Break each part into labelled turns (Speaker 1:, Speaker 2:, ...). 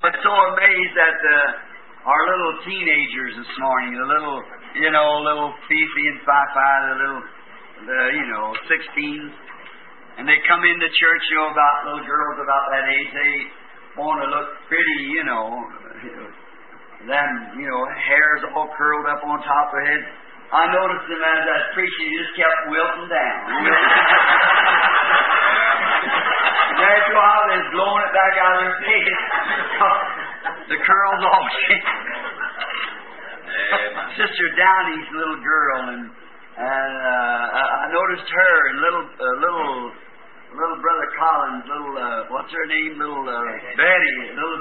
Speaker 1: was so amazed at our little teenagers this morning, the little, little Fifi and Fi-Fi, the 16s. And they come into church, about little girls about that age. They want to look pretty, them, hairs all curled up on top of their head. I noticed them as I was preaching, they just kept wilting down. After a while, they was blowing it back out of their face. The curls all Sister Downey's little girl, and I noticed her, and little brother Collins, what's her name? Betty,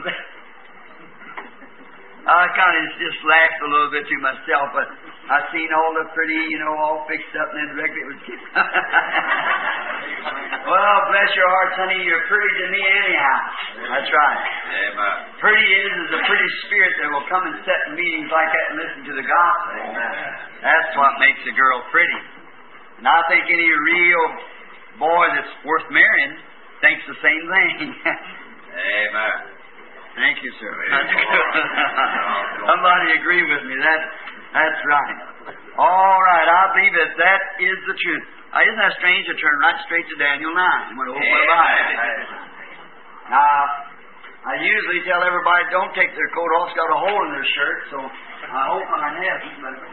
Speaker 1: I kind of just laughed a little bit to myself, but I seen all the pretty, all fixed up, and then directly it was Well, bless your hearts, honey, you're pretty to me anyhow. That's right.
Speaker 2: Amen.
Speaker 1: Pretty is a pretty spirit that will come and sit in meetings like that and listen to the gospel.
Speaker 2: Amen.
Speaker 1: That's what makes a girl pretty. And I think any real boy that's worth marrying thinks the same thing.
Speaker 2: Amen.
Speaker 1: Thank you, sir. That's good. Somebody agree with me. That's right. All right, I believe that is the truth. Isn't that strange to turn right straight to Daniel 9 when open the Bible? Now, I usually tell everybody don't take their coat off. It's got a hole in their shirt, so I hope mine hasn't.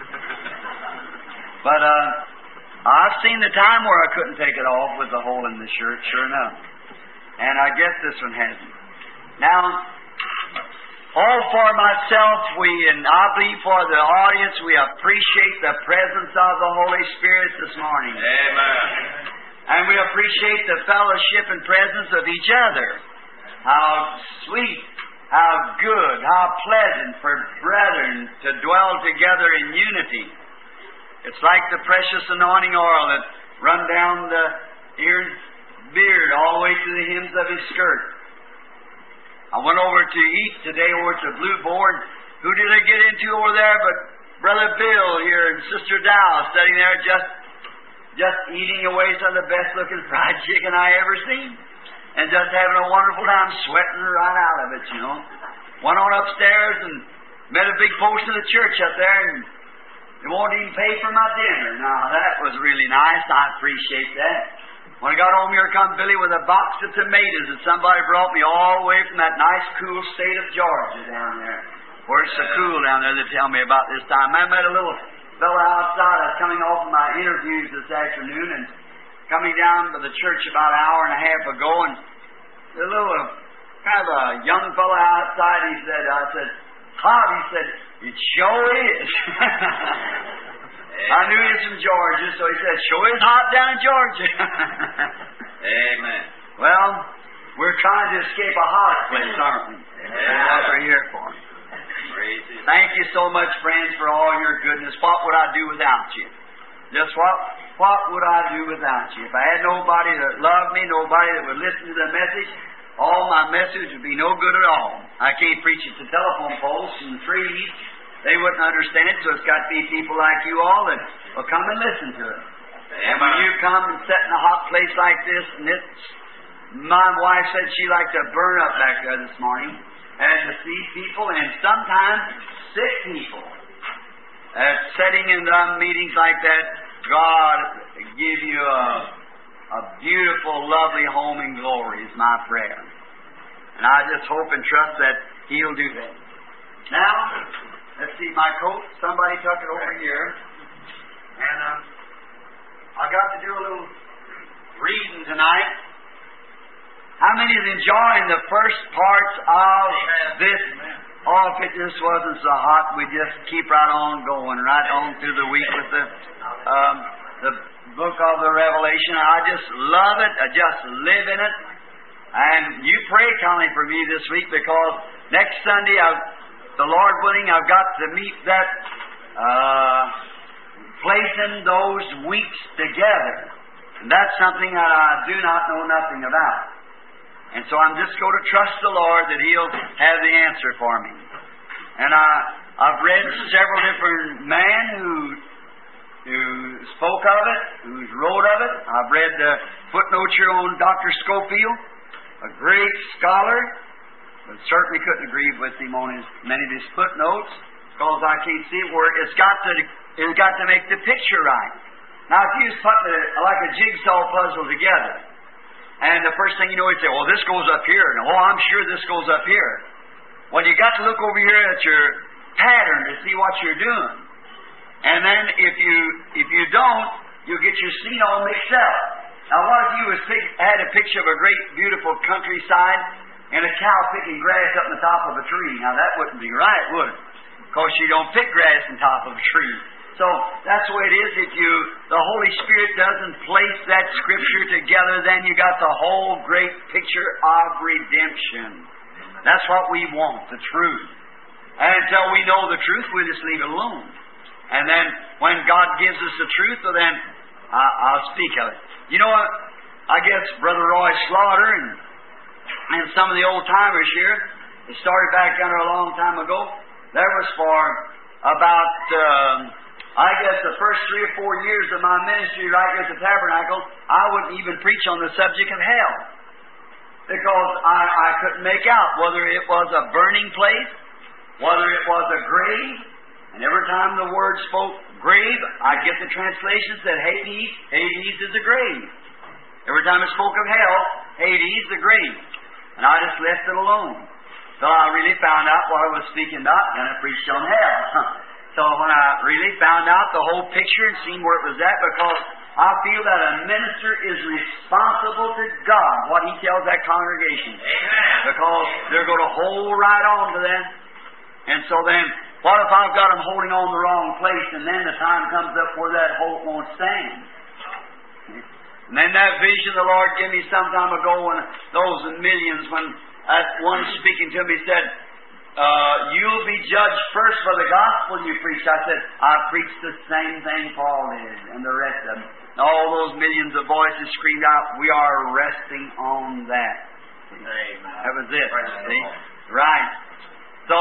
Speaker 1: But I've seen the time where I couldn't take it off with the hole in the shirt, sure enough. And I guess this one hasn't. Now, all for myself, and I believe for the audience, we appreciate the presence of the Holy Spirit this morning.
Speaker 2: Amen.
Speaker 1: And we appreciate the fellowship and presence of each other. How sweet, how good, how pleasant for brethren to dwell together in unity. It's like the precious anointing oil that run down the ear's beard all the way to the hems of his skirt. I went over to eat today over to Blue Board. Who did I get into over there but Brother Bill here and Sister Dow sitting there just eating away some of the best looking fried chicken I ever seen. And just having a wonderful time, sweating right out of it, Went on upstairs and met a big post of the church up there, and they won't even pay for my dinner. Now, that was really nice. I appreciate that. When I got home here, come Billy with a box of tomatoes that somebody brought me all the way from that nice, cool state of Georgia down there, where it's so cool down there. They tell me about this time. I met a little fellow outside. I was coming off of my interviews this afternoon and coming down to the church about an hour and a half ago, and a little kind of a young fellow outside. I said, hot. He said, it sure is. I knew he was from Georgia, so he said, sure is hot down in Georgia.
Speaker 2: Amen.
Speaker 1: Well, we're trying to escape a hot place, aren't we? That's what we're here for. Thank you so much, friends, for all your goodness. What would I do without you? Just what would I do without you? If I had nobody that loved me, nobody that would listen to the message, all my message would be no good at all. I can't preach it to telephone poles and trees. They wouldn't understand it, so it's got to be people like you all that will come and listen to it. And when you come and sit in a hot place like this, and my wife said she liked to burn up back there this morning, and to see people, and sometimes sick people, sitting in meetings like that, God give you a beautiful, lovely home in glory is my prayer. And I just hope and trust that He'll do that. Now, let's see my coat. Somebody tuck it over here. And I got to do a little reading tonight. How many is enjoying the first parts of this? Oh, if it just wasn't so hot, we just keep right on going, right on through the week with the book of the Revelation. I just love it. I just live in it. And you pray, Connie, for me this week, because next Sunday, the Lord willing, I've got to meet that placing those weeks together. And that's something that I do not know nothing about. And so I'm just going to trust the Lord that He'll have the answer for me. And I've read several different men who spoke of it, who wrote of it. I've read the footnotes here on Dr. Scofield, a great scholar. But certainly couldn't agree with him on many of his footnotes, because I can't see where it's got to make the picture right. Now, if you was putting like a jigsaw puzzle together, and the first thing you know, you say, well, this goes up here, and oh, I'm sure this goes up here. Well, you got to look over here at your pattern to see what you're doing. And then if you don't, you'll get your scene all mixed up. Now, what if you had a picture of a great, beautiful countryside and a cow picking grass up on the top of a tree? Now, that wouldn't be right, would it? Because you don't pick grass on top of a tree. So that's the way it is. If the Holy Spirit doesn't place that Scripture together, then you got the whole great picture of redemption. That's what we want, the truth. And until we know the truth, we just leave it alone. And then when God gives us the truth, well, then I'll speak of it. You know what? I guess Brother Roy Slaughter and some of the old-timers here, they started back under a long time ago. There was for about, I guess, the first 3 or 4 years of my ministry right here at the Tabernacle, I wouldn't even preach on the subject of hell. Because I couldn't make out whether it was a burning place, whether it was a grave. And every time the word spoke grave, I'd get the translation that Hades. Hades is a grave. Every time it spoke of hell, Hades, the grave. And I just left it alone. So I really found out what I was speaking about, and I preached on hell. So when I really found out the whole picture and seen where it was at, because I feel that a minister is responsible to God, what he tells that congregation.
Speaker 2: Amen.
Speaker 1: Because they're going to hold right on to that. And so then, what if I've got them holding on the wrong place, and then the time comes up where that hope won't stand? And then that vision the Lord gave me some time ago, when those millions, when that one speaking to me said, you'll be judged first for the gospel you preach. I said, I preached the same thing Paul did, and the rest of them. And all those millions of voices screamed out, we are resting on that.
Speaker 2: Amen.
Speaker 1: That was it. See? Right. So,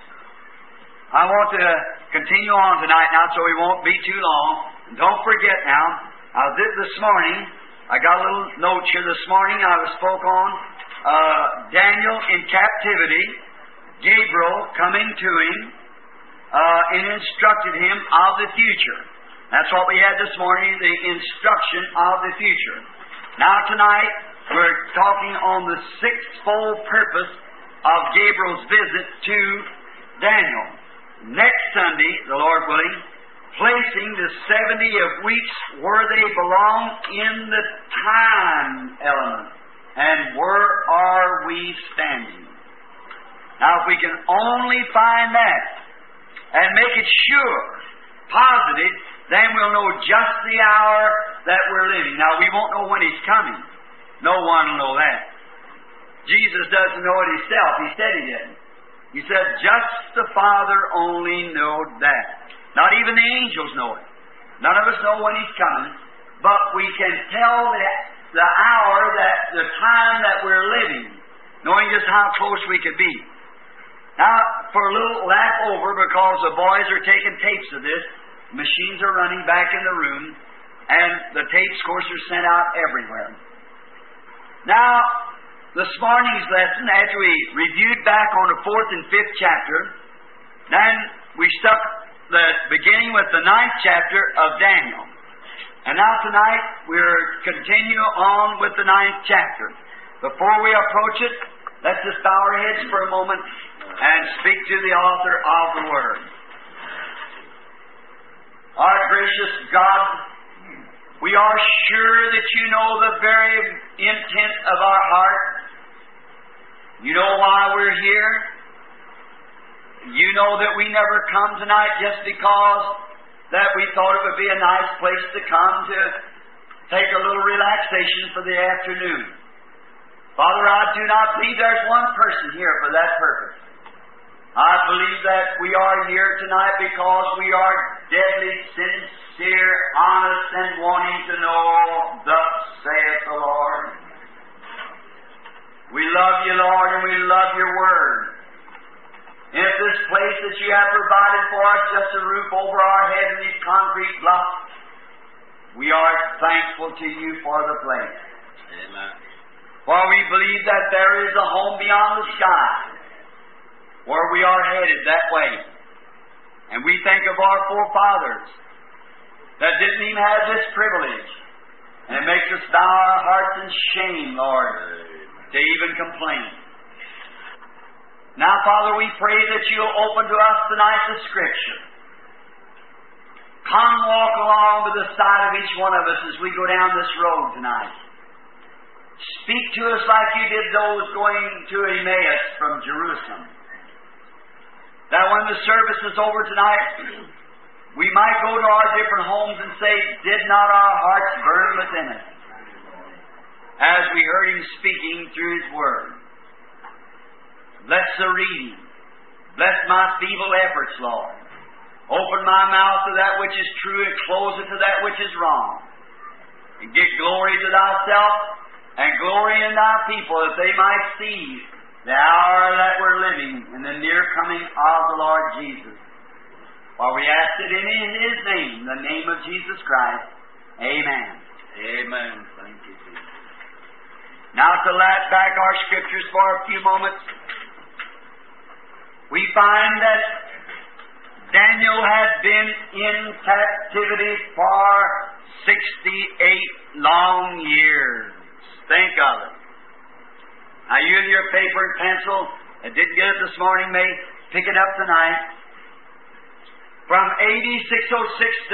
Speaker 1: I want to continue on tonight now, so we won't be too long. And don't forget now, I was this morning, I got a little note here this morning, I was spoke on Daniel in captivity, Gabriel coming to him, and instructed him of the future. That's what we had this morning, the instruction of the future. Now tonight, we're talking on the sixfold purpose of Gabriel's visit to Daniel. Next Sunday, the Lord willing, placing the 70 of weeks where they belong in the time element. And where are we standing? Now, if we can only find that and make it sure, positive, then we'll know just the hour that we're living. Now, we won't know when He's coming. No one will know that. Jesus doesn't know it Himself. He said He didn't. He said, just the Father only knowed that. Not even the angels know it. None of us know when He's coming. But we can tell the hour, the time that we're living, knowing just how close we could be. Now, for a little laugh over, because the boys are taking tapes of this, machines are running back in the room, and the tapes, of course, are sent out everywhere. Now, this morning's lesson, after we reviewed back on the 4th and 5th chapter, then we stuck the beginning with the 9th chapter of Daniel. And now tonight, we're continue on with the 9th chapter. Before we approach it, let's just bow our heads for a moment and speak to the author of the Word. Our gracious God, we are sure that You know the very intent of our heart. You know why we're here. You know that we never come tonight just because that we thought it would be a nice place to come to take a little relaxation for the afternoon. Father, I do not believe there's one person here for that purpose. I believe that we are here tonight because we are deadly sincere, honest, and wanting to know, thus saith the Lord. We love You, Lord, and we love Your Word. And if this place that You have provided for us, just a roof over our head and these concrete blocks, we are thankful to You for the place.
Speaker 2: Amen.
Speaker 1: For we believe that there is a home beyond the sky. where we are headed that way. And we think of our forefathers that didn't even have this privilege. And it makes us bow our hearts in shame, Lord, to even complain. Now, Father, we pray that You'll open to us tonight the Scripture. Come walk along by the side of each one of us as we go down this road tonight. Speak to us like You did those going to Emmaus from Jerusalem. That when the service is over tonight, we might go to our different homes and say, did not our hearts burn within us as we heard Him speaking through His Word? Bless the reading. Bless my feeble efforts, Lord. Open my mouth to that which is true and close it to that which is wrong. And give glory to Thyself and glory in Thy people, that they might see the hour that we're living in the near coming of the Lord Jesus. For we ask it in His name, the name of Jesus Christ. Amen.
Speaker 2: Amen. Thank you, Jesus.
Speaker 1: Now to lay back our Scriptures for a few moments, we find that Daniel had been in captivity for 68 long years. Think of it. Now, you in your paper and pencil that didn't get it this morning may pick it up tonight. From AD 606 to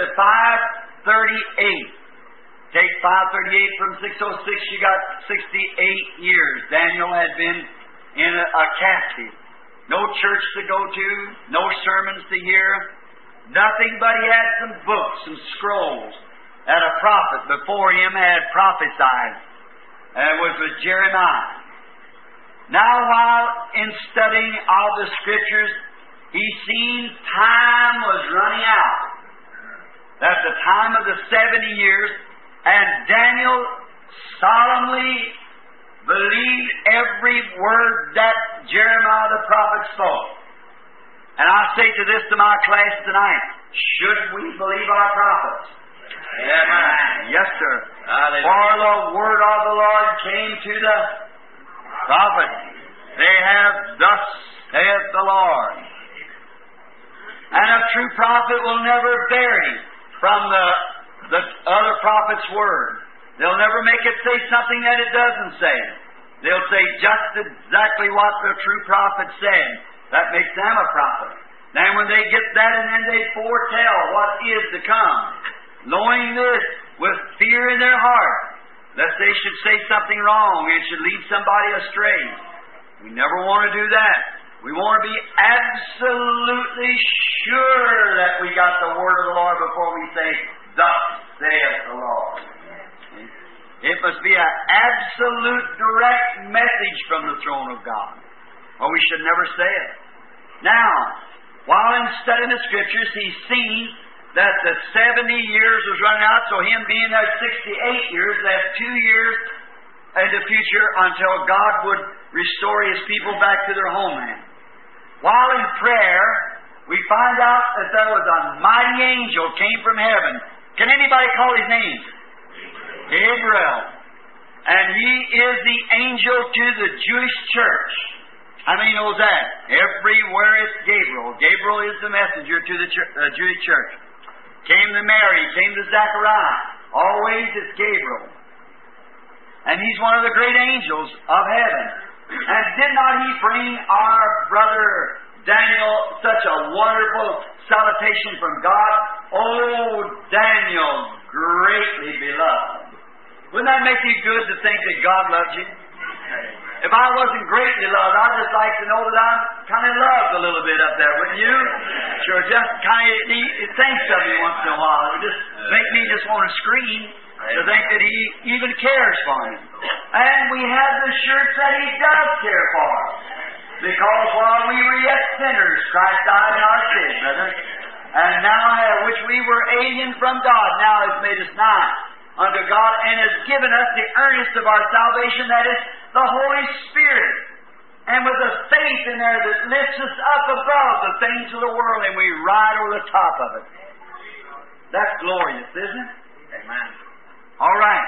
Speaker 1: 538. Take 538 from 606, you got 68 years. Daniel had been in a captive. No church to go to, no sermons to hear, nothing but he had some books, some scrolls that a prophet before him had prophesied. And it was with Jeremiah. Now, while in studying all the Scriptures, he seen time was running out. That's the time of the 70 years, and Daniel solemnly believed every word that Jeremiah the prophet spoke. And I say to this to my class tonight, should we believe our prophets?
Speaker 2: Amen.
Speaker 1: Yes, sir.
Speaker 2: Hallelujah.
Speaker 1: For the word of the Lord came to the prophet. They have thus saith the Lord. And a true prophet will never vary from the other prophet's word. They'll never make it say something that it doesn't say. They'll say just exactly what the true prophet said. That makes them a prophet. Then when they get that, and then they foretell what is to come, knowing this with fear in their heart, lest they should say something wrong and should lead somebody astray. We never want to do that. We want to be absolutely sure that we got the word of the Lord before we say, thus saith the Lord. It must be an absolute direct message from the throne of God, or we should never say it. Now, while in studying the Scriptures, he's seen that the 70 years was running out, so him being there 68 years, left 2 years in the future until God would restore His people back to their homeland. While in prayer, we find out that there was a mighty angel came from heaven. Can anybody call his name? Gabriel. And he is the angel to the Jewish church. How many knows that? Everywhere it's Gabriel. Gabriel is the messenger to the Jewish church. Came to Mary, came to Zechariah. Always it's Gabriel. And he's one of the great angels of heaven. And did not he bring our brother Daniel such a wonderful salutation from God? Oh, Daniel, greatly beloved. Wouldn't that make you good to think that God loves you? If I wasn't greatly loved, I'd just like to know that I'm kind of loved a little bit up there, wouldn't you? Sure, just kind of thinks of me once in a while. It would just make me just want to scream to think that He even cares for me. And we have the assurance that He does care for us. Because while we were yet sinners, Christ died in our sins, brother. And now, which we were alien from God, now has made us nigh unto God, and has given us the earnest of our salvation, that is, the Holy Spirit. And with a faith in there that lifts us up above the things of the world, and we ride over the top of it. That's glorious, isn't it?
Speaker 2: Amen.
Speaker 1: All right.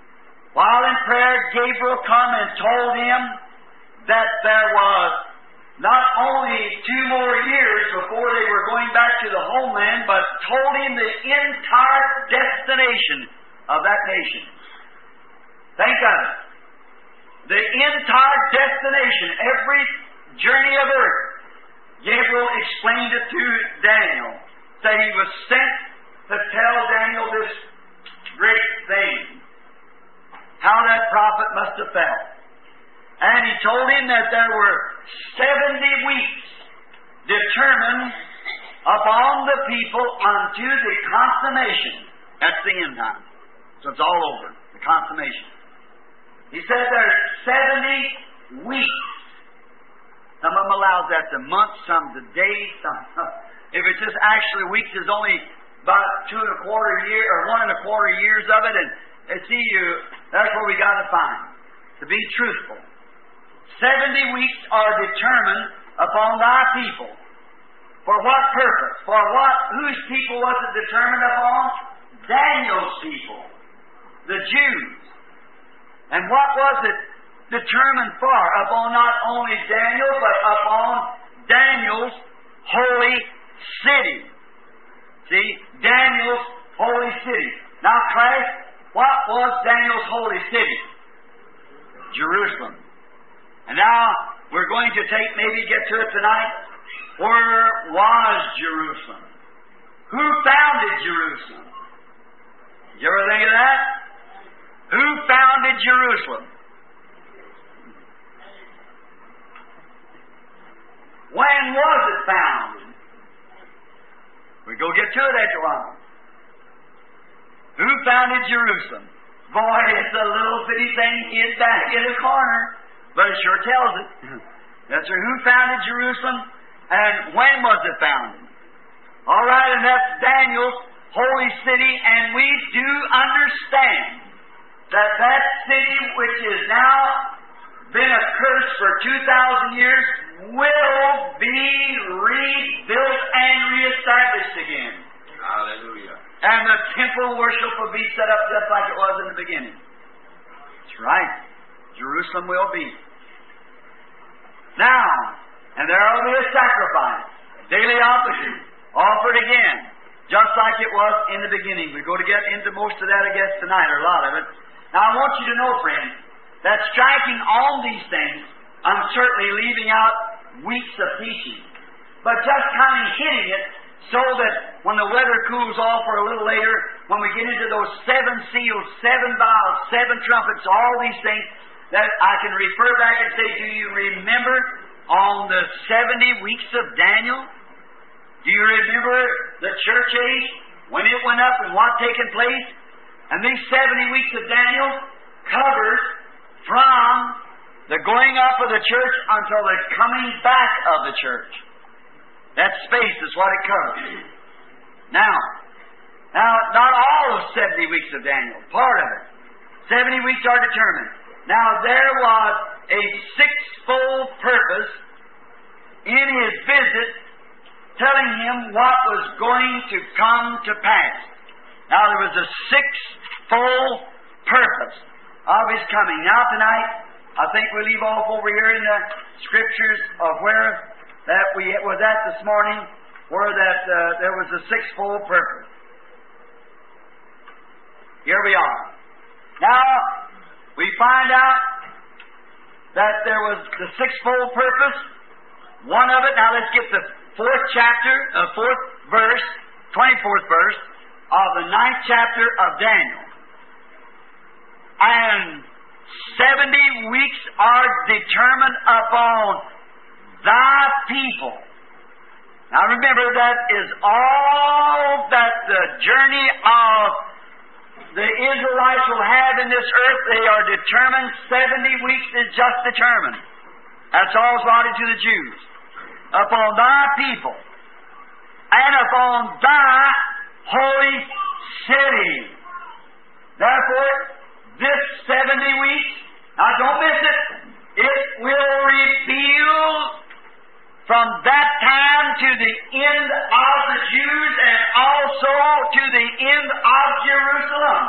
Speaker 1: While in prayer, Gabriel come and told him that there was not only 2 more years before they were going back to the homeland, but told him the entire destination of that nation. Think of it. The entire destination, every journey of earth. Gabriel explained it to Daniel, that he was sent to tell Daniel this great thing, how that prophet must have felt. And he told him that there were 70 weeks determined upon the people unto the consummation. That's the end time. So it's all over, the consummation. He said there's 70 weeks. Some of them allows that to months, some to days, some. If it's just actually weeks, there's only about 2 1/4 years or 1 1/4 years of it, and see that's where we got to find. To be truthful. 70 weeks are determined upon thy people. For what purpose? For what? Whose people was it determined upon? Daniel's people. The Jews. And what was it determined for? Upon not only Daniel, but upon Daniel's holy city. See? Daniel's holy city. Now, class, what was Daniel's holy city? Jerusalem. And now, we're going to maybe get to it tonight. Where was Jerusalem? Who founded Jerusalem? Did you ever think of that? Who founded Jerusalem? When was it founded? We go get to it after a while. Who founded Jerusalem? Boy, it's a little bitty thing hid back in a corner, but it sure tells it. That's who founded Jerusalem, and when was it founded? All right, and that's Daniel's holy city, and we do understand that that city, which has now been a curse for 2,000 years, will be rebuilt and reestablished again.
Speaker 2: Hallelujah.
Speaker 1: And the temple worship will be set up just like it was in the beginning. That's right. Jerusalem will be. Now, and there will be a sacrifice, daily offering, offered again, just like it was in the beginning. We're going to get into most of that, I guess, tonight, or a lot of it. Now, I want you to know, friends, that striking on these things, I'm certainly leaving out weeks of teaching, but just kind of hitting it so that when the weather cools off or a little later, when we get into those 7 seals, 7 vials, 7 trumpets, all these things, that I can refer back and say, do you remember on the 70 weeks of Daniel? Do you remember the church age, when it went up and what taken place? And these 70 weeks of Daniel covers from the going up of the church until the coming back of the church. That space is what it covers. Now, not all of 70 weeks of Daniel, part of it. 70 weeks are determined. Now, there was a 6-fold purpose in his visit telling him what was going to come to pass. Now, there was a 6-fold purpose of his coming. Now, tonight, I think we leave off over here in the Scriptures of where that we was at this morning, where that there was a 6-fold purpose. Here we are. Now, we find out that there was the 6-fold purpose. One of it, now let's get the 4th chapter, 4th verse, 24th verse of the 9th chapter of Daniel. And 70 weeks are determined upon thy people. Now remember, that is all that the journey of the Israelites will have in this earth. They are determined. 70 weeks is just determined. That's all allotted to the Jews. Upon thy people and upon thy holy city. Therefore, this 70 weeks, now don't miss it, it will reveal from that time to the end of the Jews and also to the end of Jerusalem,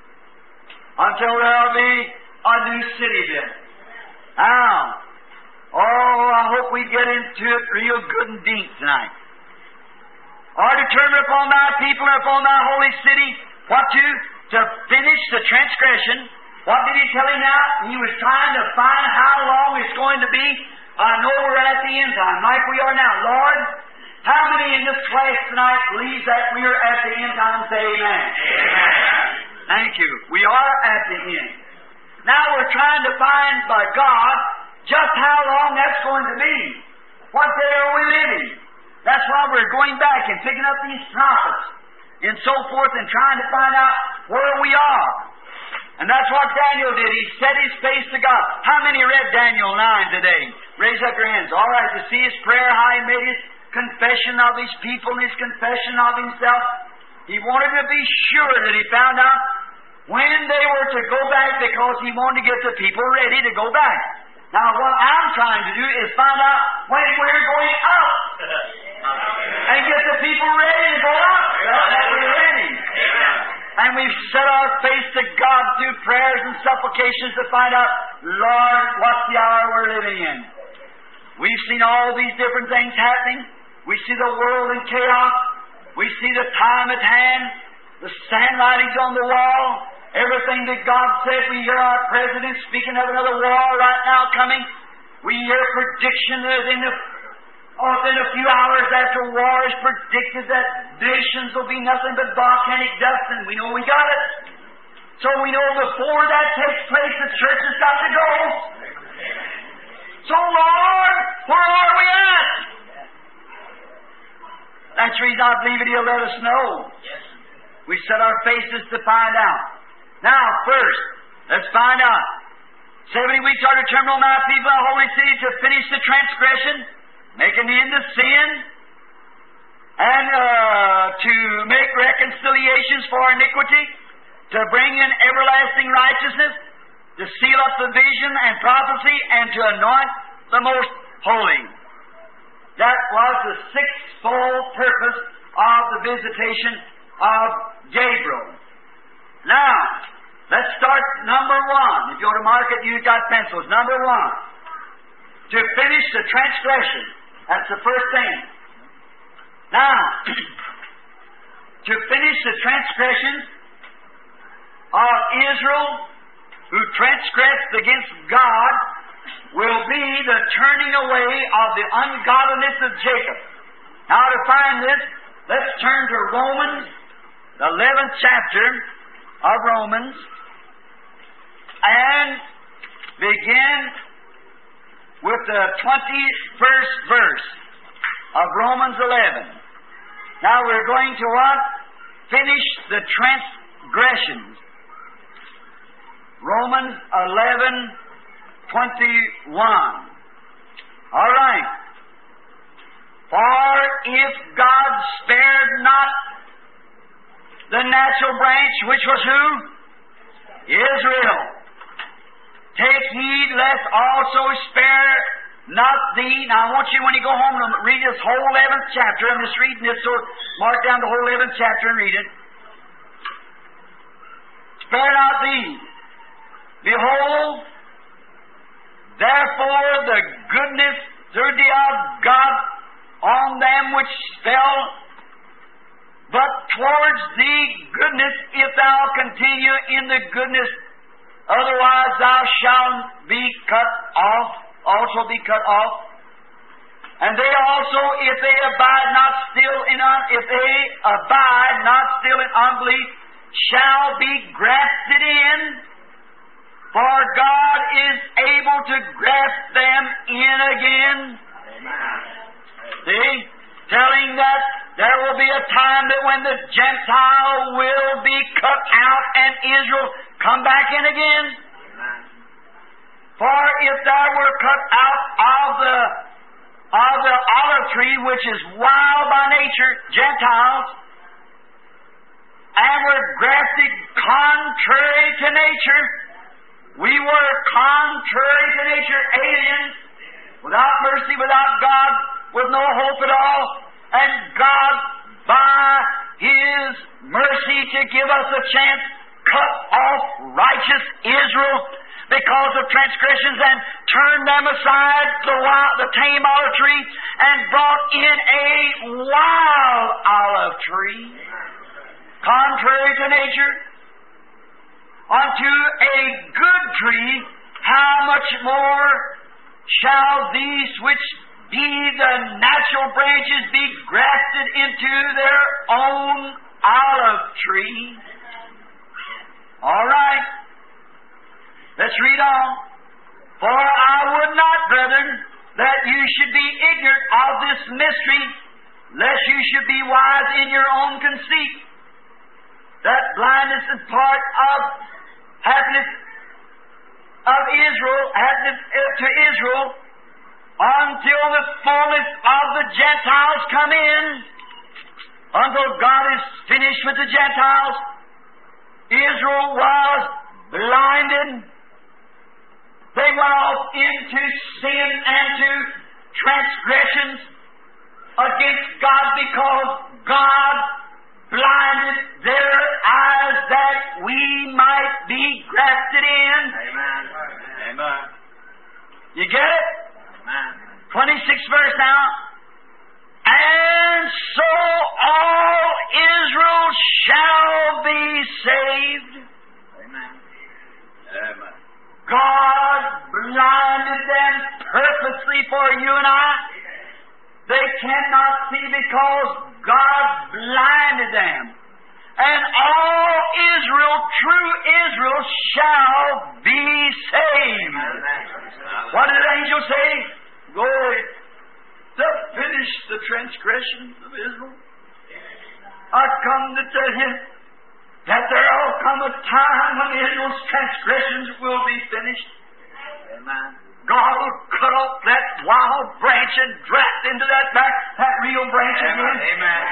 Speaker 1: until there will be a new city built. Now, Oh, I hope we get into it real good and deep tonight. Are determined upon thy people and upon thy holy city, what to finish the transgression. What did he tell him now? He was trying to find how long it's going to be. I know we're at the end time, like we are now. Lord, how many in this class tonight believes that we are at the end time? Say amen. Amen. Thank you. We are at the end. Now we're trying to find by God just how long that's going to be. What day are we living? That's why we're going back and picking up these prophets and so forth and trying to find out where we are. And that's what Daniel did. He set his face to God. How many read Daniel 9 today? Raise up your hands. All right, to see his prayer, how he made his confession of his people and his confession of himself. He wanted to be sure that he found out when they were to go back, because he wanted to get the people ready to go back. Now, what I'm trying to do is find out when we're going out and get the people ready to go out. That we're ready. And we've set our face to God through prayers and supplications to find out, Lord, what's the hour we're living in? We've seen all these different things happening. We see the world in chaos. We see the time at hand, the handwritings on the wall, everything that God said. We hear our president speaking of another war right now coming. We hear prediction that within a few hours after war is predicted that nations will be nothing but volcanic dust, and we know we got it. So we know before that takes place, the church has got to go. So Lord, where are we at? That's the reason I believe it, He'll let us know. We set our faces to find out. Now, first, let's find out. 70 weeks are determined on thy people, thy holy city, to finish the transgression, make an end of sin, and to make reconciliations for iniquity, to bring in everlasting righteousness, to seal up the vision and prophecy, and to anoint the most holy. That was the sixfold purpose of the visitation of Gabriel. Now, let's start number one. If you want to mark it, you've got pencils. Number one, to finish the transgression. That's the first thing. Now, to finish the transgressions of Israel, who transgressed against God, will be the turning away of the ungodliness of Jacob. Now, to find this, let's turn to Romans, the 11th chapter of Romans, and begin with the 21st verse of Romans 11. Now we're going to what? Finish the transgressions. Romans 11:21. All right. For if God spared not the natural branch, which was who? Israel. Take heed lest also spare not thee. Now I want you, when you go home, to read this whole 11th chapter. I'm just reading this, so mark down the whole 11th chapter and read it. Spare not thee. Behold, therefore the goodness through thee of God on them which fell, but towards thee goodness, if thou continue in the goodness, otherwise thou shalt be cut off, also be cut off. And they also, if they abide not still in unbelief, shall be grafted in, for God is able to graft them in again. See? Telling that there will be a time that when the Gentile will be cut out and Israel come back in again. For if thou were cut out of the olive tree, which is wild by nature, Gentiles, and were grafted contrary to nature, we were contrary to nature, aliens, without mercy, without God, with no hope at all, and God, by His mercy to give us a chance, cut off righteous Israel, because of transgressions, and turned them aside the tame olive tree, and brought in a wild olive tree, contrary to nature, unto a good tree, how much more shall these which be the natural branches be grafted into their own olive tree? All right. Let's read on. For I would not, brethren, that you should be ignorant of this mystery, lest you should be wise in your own conceit, that blindness is part of happiness of Israel, to Israel, until the fullness of the Gentiles come in, until God is finished with the Gentiles. Israel was blinded. They went off into sin and to transgressions against God because God blinded their eyes that we might be grafted in.
Speaker 2: Amen. Amen.
Speaker 1: You get it?
Speaker 2: Amen.
Speaker 1: 26th verse now. And so all Israel shall be saved.
Speaker 2: Amen. Amen.
Speaker 1: God blinded them purposely for you and I. They cannot see because God blinded them. And all Israel, true Israel, shall be saved. What did the angel say? Go to finish the transgressions of Israel. I come to tell you that there will come a time when Israel's transgressions will be finished.
Speaker 2: Amen.
Speaker 1: God will cut off that wild branch and draft into that real branch again.
Speaker 2: Amen.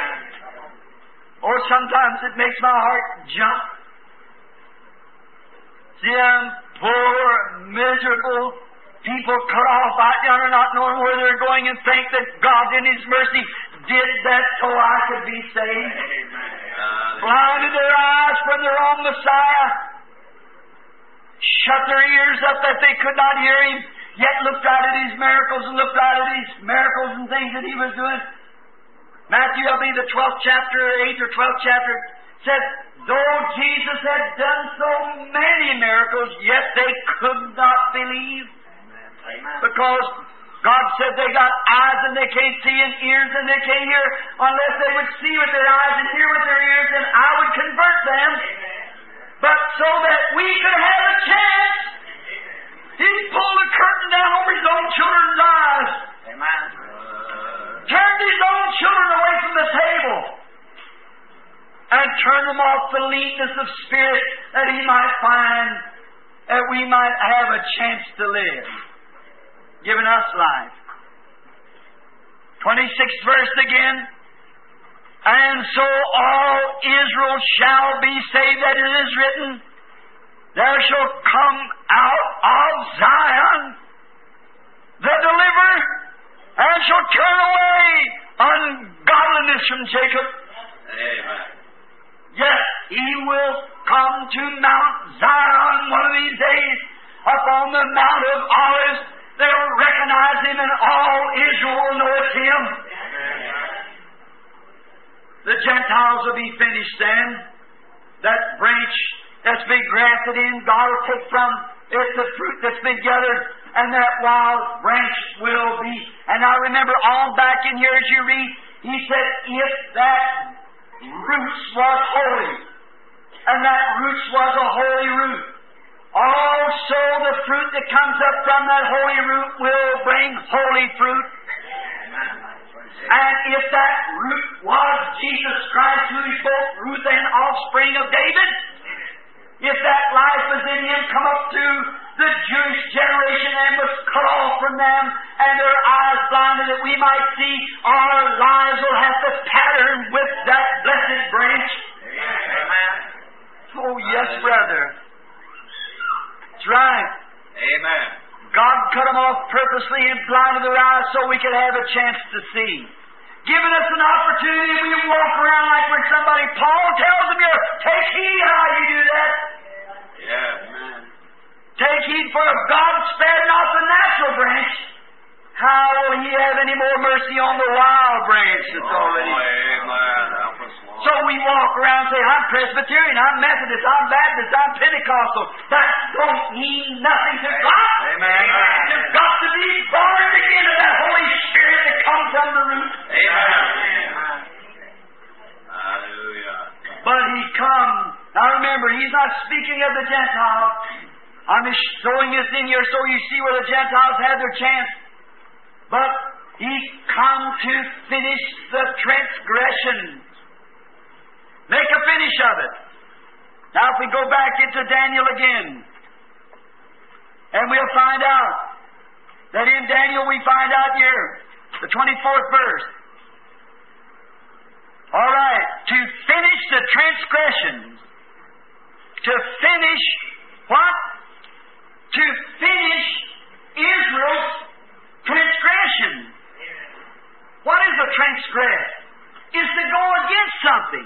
Speaker 1: Or sometimes it makes my heart jump. See them poor, miserable people cut off out yonder, not knowing where they're going, and think that God in His mercy did that so I could be saved. Blinded their eyes from their own Messiah. Shut their ears up that they could not hear Him, yet looked out at His miracles and looked out at His miracles and things that He was doing. Matthew, I believe the 12th chapter, 8th or 12th chapter, said, though Jesus had done so many miracles, yet they could not believe. Because God said they got eyes and they can't see, and ears and they can't hear, unless they would see with their eyes and hear with their ears, and I would convert them. But so that we could have a chance, He pulled the curtain down over His own children's eyes.
Speaker 2: Amen.
Speaker 1: Turned His own children away from the table and turned them off the leanness of spirit that He might find that we might have a chance to live, giving us life. 26th verse again. And so all Israel shall be saved, that it is written, there shall come out of Zion the deliverer, and shall turn away ungodliness from Jacob.
Speaker 2: Amen.
Speaker 1: Yes, He will come to Mount Zion one of these days, up on the Mount of Olives. They'll recognize Him, and all Israel will know it's Him. The Gentiles will be finished then. That branch that's been grafted in, God will take from it the fruit that's been gathered, and that wild branch will be. And I remember on back in here as you read, He said, if that roots was holy, and that roots was a holy root, also the fruit that comes up from that holy root will bring holy fruit. And if that root was Jesus Christ, who is both root and offspring of David, if that life was in Him, come up to the Jewish generation and was cut off from them, and their eyes blinded that we might see, our lives will have to pattern with that blessed branch.
Speaker 2: Amen.
Speaker 1: Oh, yes, brother. That's right.
Speaker 2: Amen.
Speaker 1: God cut them off purposely and blinded their eyes so we could have a chance to see. Giving us an opportunity, we walk around like when somebody, Paul tells them, take heed how you do that.
Speaker 2: Yeah. Amen.
Speaker 1: Take heed for if God spared not the natural branch, how will He have any more mercy on the wild branch that's already?
Speaker 2: Amen. Help us, Lord.
Speaker 1: So we walk around and say, I'm Presbyterian, I'm Methodist, I'm Baptist, I'm Pentecostal. That don't mean nothing to God.
Speaker 2: Amen.
Speaker 1: You've got to be born again of that Holy Spirit that comes from the root.
Speaker 2: Amen. Hallelujah.
Speaker 1: But He comes. Now remember, He's not speaking of the Gentiles. I'm just throwing this in here so you see where the Gentiles had their chance. But He come to finish the transgression. Make a finish of it. Now if we go back into Daniel again, and we'll find out that in Daniel we find out here, the 24th verse. All right, to finish the transgressions. To finish what? To finish Israel's transgression. What is a transgress? Is to go against something.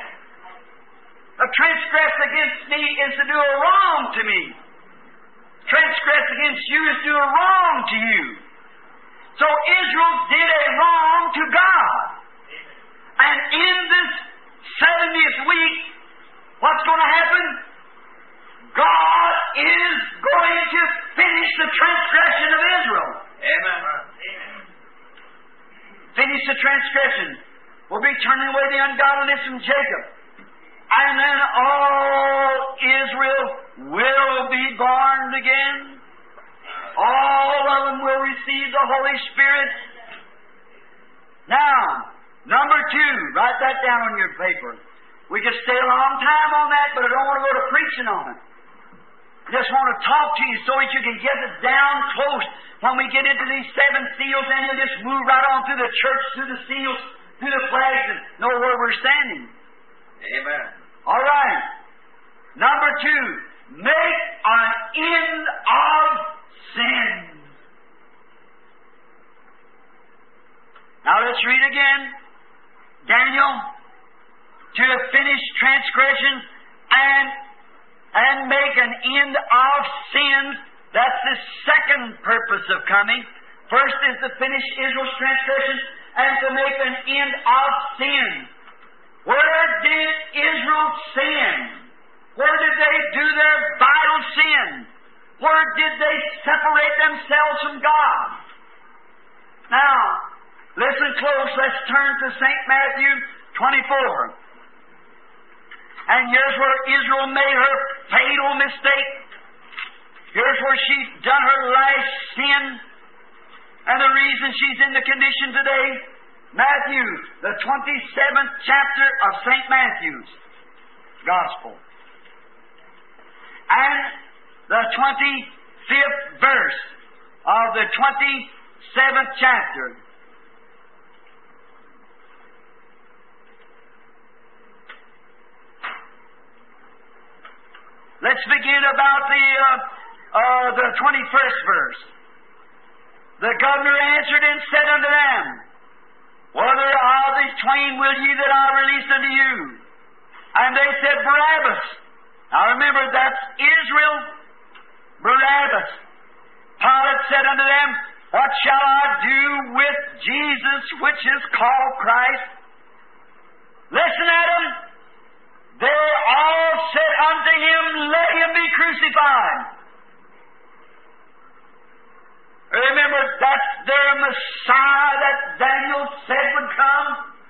Speaker 1: A transgress against me is to do a wrong to me. Transgress against you is to do a wrong to you. So Israel did a wrong to God. And in this 70th week, what's going to happen? God is going to finish the transgression of Israel.
Speaker 2: Amen.
Speaker 1: Finish the transgression. We'll be turning away the ungodliness from Jacob. And then all Israel will be born again. All of them will receive the Holy Spirit. Now, number 2, write that down on your paper. We could stay a long time on that, but I don't want to go to preaching on it. I just want to talk to you so that you can get it down close. When we get into these 7 seals, then you'll just move right on through the church, through the seals, through the flags, and know where we're standing.
Speaker 2: Amen.
Speaker 1: All right. Number 2, make an end of sin. Now let's read again. Daniel, to finish transgression and make an end of sins. That's the second purpose of coming. First is to finish Israel's transgression and to make an end of sin. Where did Israel sin? Where did they do their vital sin? Where did they separate themselves from God? Now, listen close. Let's turn to St. Matthew 24. And here's where Israel made her fatal mistake. Here's where she done her last sin. And the reason she's in the condition today. Matthew, the 27th chapter of St. Matthew's Gospel. And the 25th verse of the 27th chapter. Let's begin about the 21st verse. The governor answered and said unto them, Whether of these twain will ye that I release unto you? And they said, Barabbas. Now remember, that's Israel. Barabbas. Pilate said unto them, What shall I do with Jesus, which is called Christ? Listen at them. They all said unto him, Let him be crucified. Remember, that's their Messiah that Daniel said would come.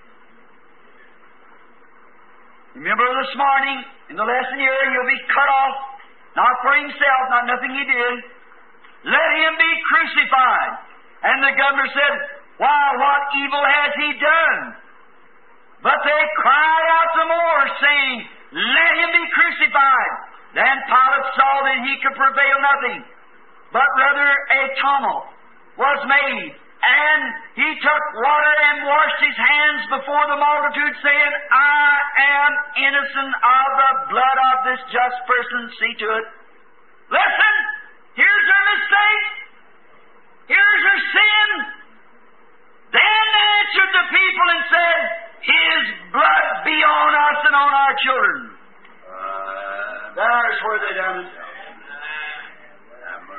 Speaker 1: Remember this morning, in the lesson here, he'll be cut off, not for himself, not nothing he did. Let him be crucified. And the governor said, Why, what evil has he done? But they cried out the more, saying, Let him be crucified. Then Pilate saw that he could prevail nothing, but rather a tumult was made. And he took water and washed his hands before the multitude, saying, I am innocent of the blood of this just person. See to it. Listen, here's her mistake. Here's her sin. Then answered the people and said, His blood be on us and on our children. There's where they done it.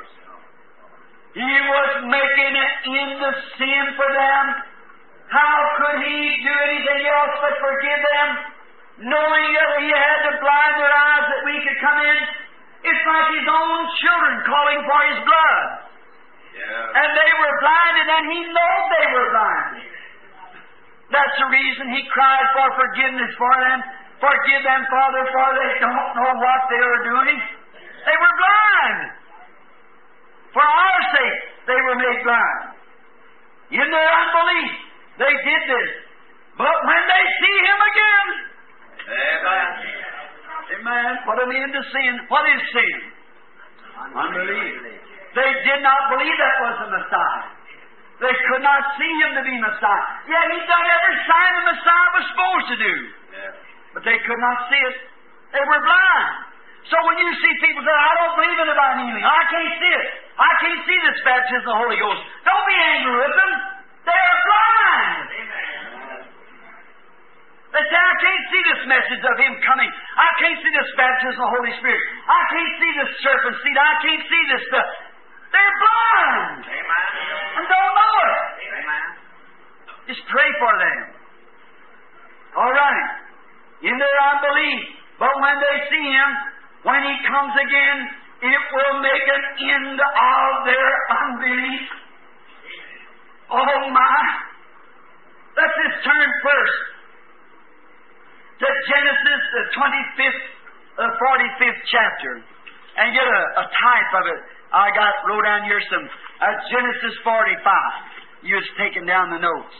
Speaker 1: He was making an end to sin for them. How could He do anything else but forgive them? Knowing that He had to blind their eyes that we could come in. It's like His own children calling for His blood.
Speaker 2: Yeah.
Speaker 1: And they were blinded, and He knew they were blinded. That's the reason He cried for forgiveness for them. Forgive them, Father, for they don't know what they are doing. They were blind. For our sake, they were made blind. In their unbelief, they did this. But when they see Him again,
Speaker 2: Amen.
Speaker 1: Amen, put them into sin. What is sin? Unbelief. They did not believe that was the Messiah. They could not see Him to be Messiah. Yet He done every sign the Messiah was supposed to do.
Speaker 2: Yeah.
Speaker 1: But they could not see it. They were blind. So when you see people say, I don't believe in divine healing, I can't see it. I can't see this baptism of the Holy Ghost. Don't be angry with them. They are blind. They say, I can't see this message of Him coming. I can't see this baptism of the Holy Spirit. I can't see this serpent seed. I can't see this stuff. They're blind.
Speaker 2: Amen.
Speaker 1: And don't know it.
Speaker 2: Amen.
Speaker 1: Just pray for them. All right. In their unbelief. But when they see Him, when He comes again, it will make an end of their unbelief. Oh my. Let's just turn first to Genesis, the 45th chapter, and get a type of it. I wrote down here some Genesis 45. You was taking down the notes.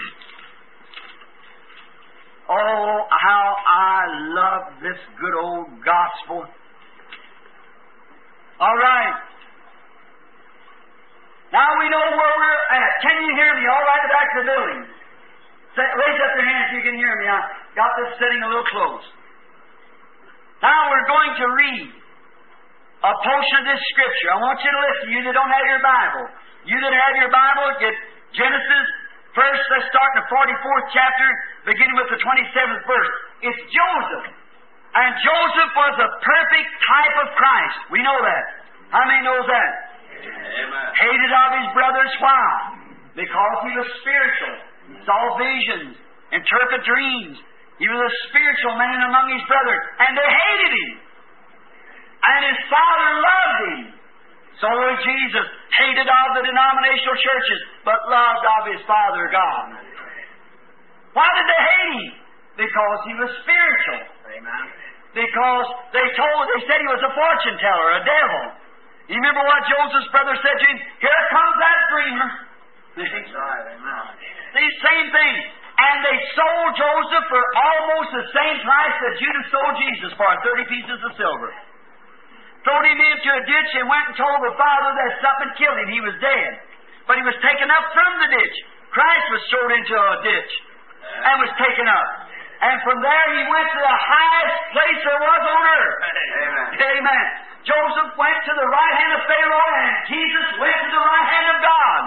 Speaker 1: Oh, how I love this good old gospel. All right. Now we know where we're at. Can you hear me? All right, at the back of the building. Raise up your hands if you can hear me. I got this sitting a little close. Now we're going to read a portion of this Scripture. I want you to listen. You that don't have your Bible. You that have your Bible, get Genesis. First, let's start in the 44th chapter, beginning with the 27th verse. It's Joseph. And Joseph was a perfect type of Christ. We know that. How many knows that?
Speaker 2: Amen.
Speaker 1: Hated of his brothers. Why? Because he was spiritual. He saw visions, interpret dreams. He was a spiritual man among his brothers. And they hated him. And his father loved him. So was Jesus, hated of the denominational churches, but loved of his Father God. Why did they hate him? Because he was spiritual.
Speaker 2: Amen.
Speaker 1: Because they said he was a fortune teller, a devil. You remember what Joseph's brother said to him? Here comes that dreamer.
Speaker 2: That's right. Amen.
Speaker 1: These same things. And they sold Joseph for almost the same price that Judas sold Jesus for, 30 pieces of silver. Thrown him into a ditch and went and told the father that something killed him. He was dead. But he was taken up from the ditch. Christ was thrown into a ditch and was taken up. And from there he went to the highest place there was on earth.
Speaker 2: Amen.
Speaker 1: Amen. Joseph went to the right hand of Pharaoh and Jesus went to the right hand of God.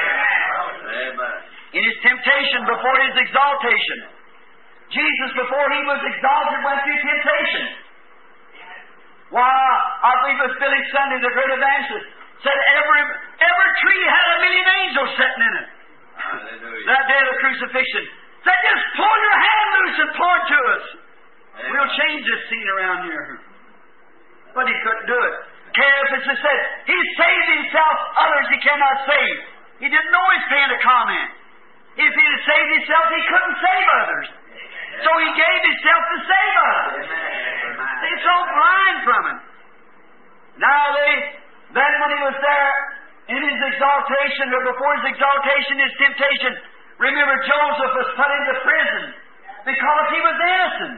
Speaker 2: Amen.
Speaker 1: In his temptation before his exaltation. Jesus, before he was exalted, went through temptation. Why, I believe it was Billy Sunday, the great evangelist, said every tree had a million angels sitting in it.
Speaker 2: Hallelujah.
Speaker 1: That day of the crucifixion. Said, just pull your hand loose and point to us.
Speaker 2: Amen.
Speaker 1: We'll change this scene around here. But he couldn't do it. Caiaphas said, he saved himself, others he cannot save. He didn't know he's paying a comment. If he had saved himself, he couldn't save others. So he gave himself to save others. They're so blind from it. Now then when he was there in his exaltation, or before his exaltation, his temptation, remember Joseph was put into prison because he was innocent.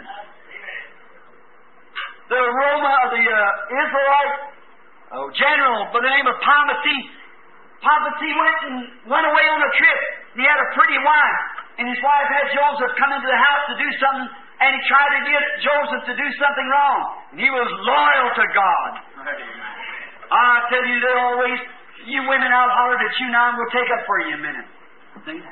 Speaker 1: The Israelite general by the name of Pompey went away on a trip. He had a pretty wife, and his wife had Joseph come into the house to do something, and he tried to get Joseph to do something wrong. And he was loyal to God. I tell you, they always, you women out hollered at you now, and we'll take up for you in a minute. See?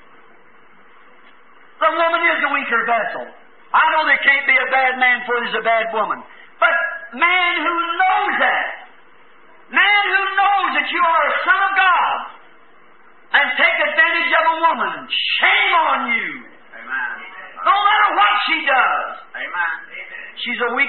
Speaker 1: The woman is a weaker vessel. I know there can't be a bad man for there's a bad woman. But man who knows that, man who knows that you are a son of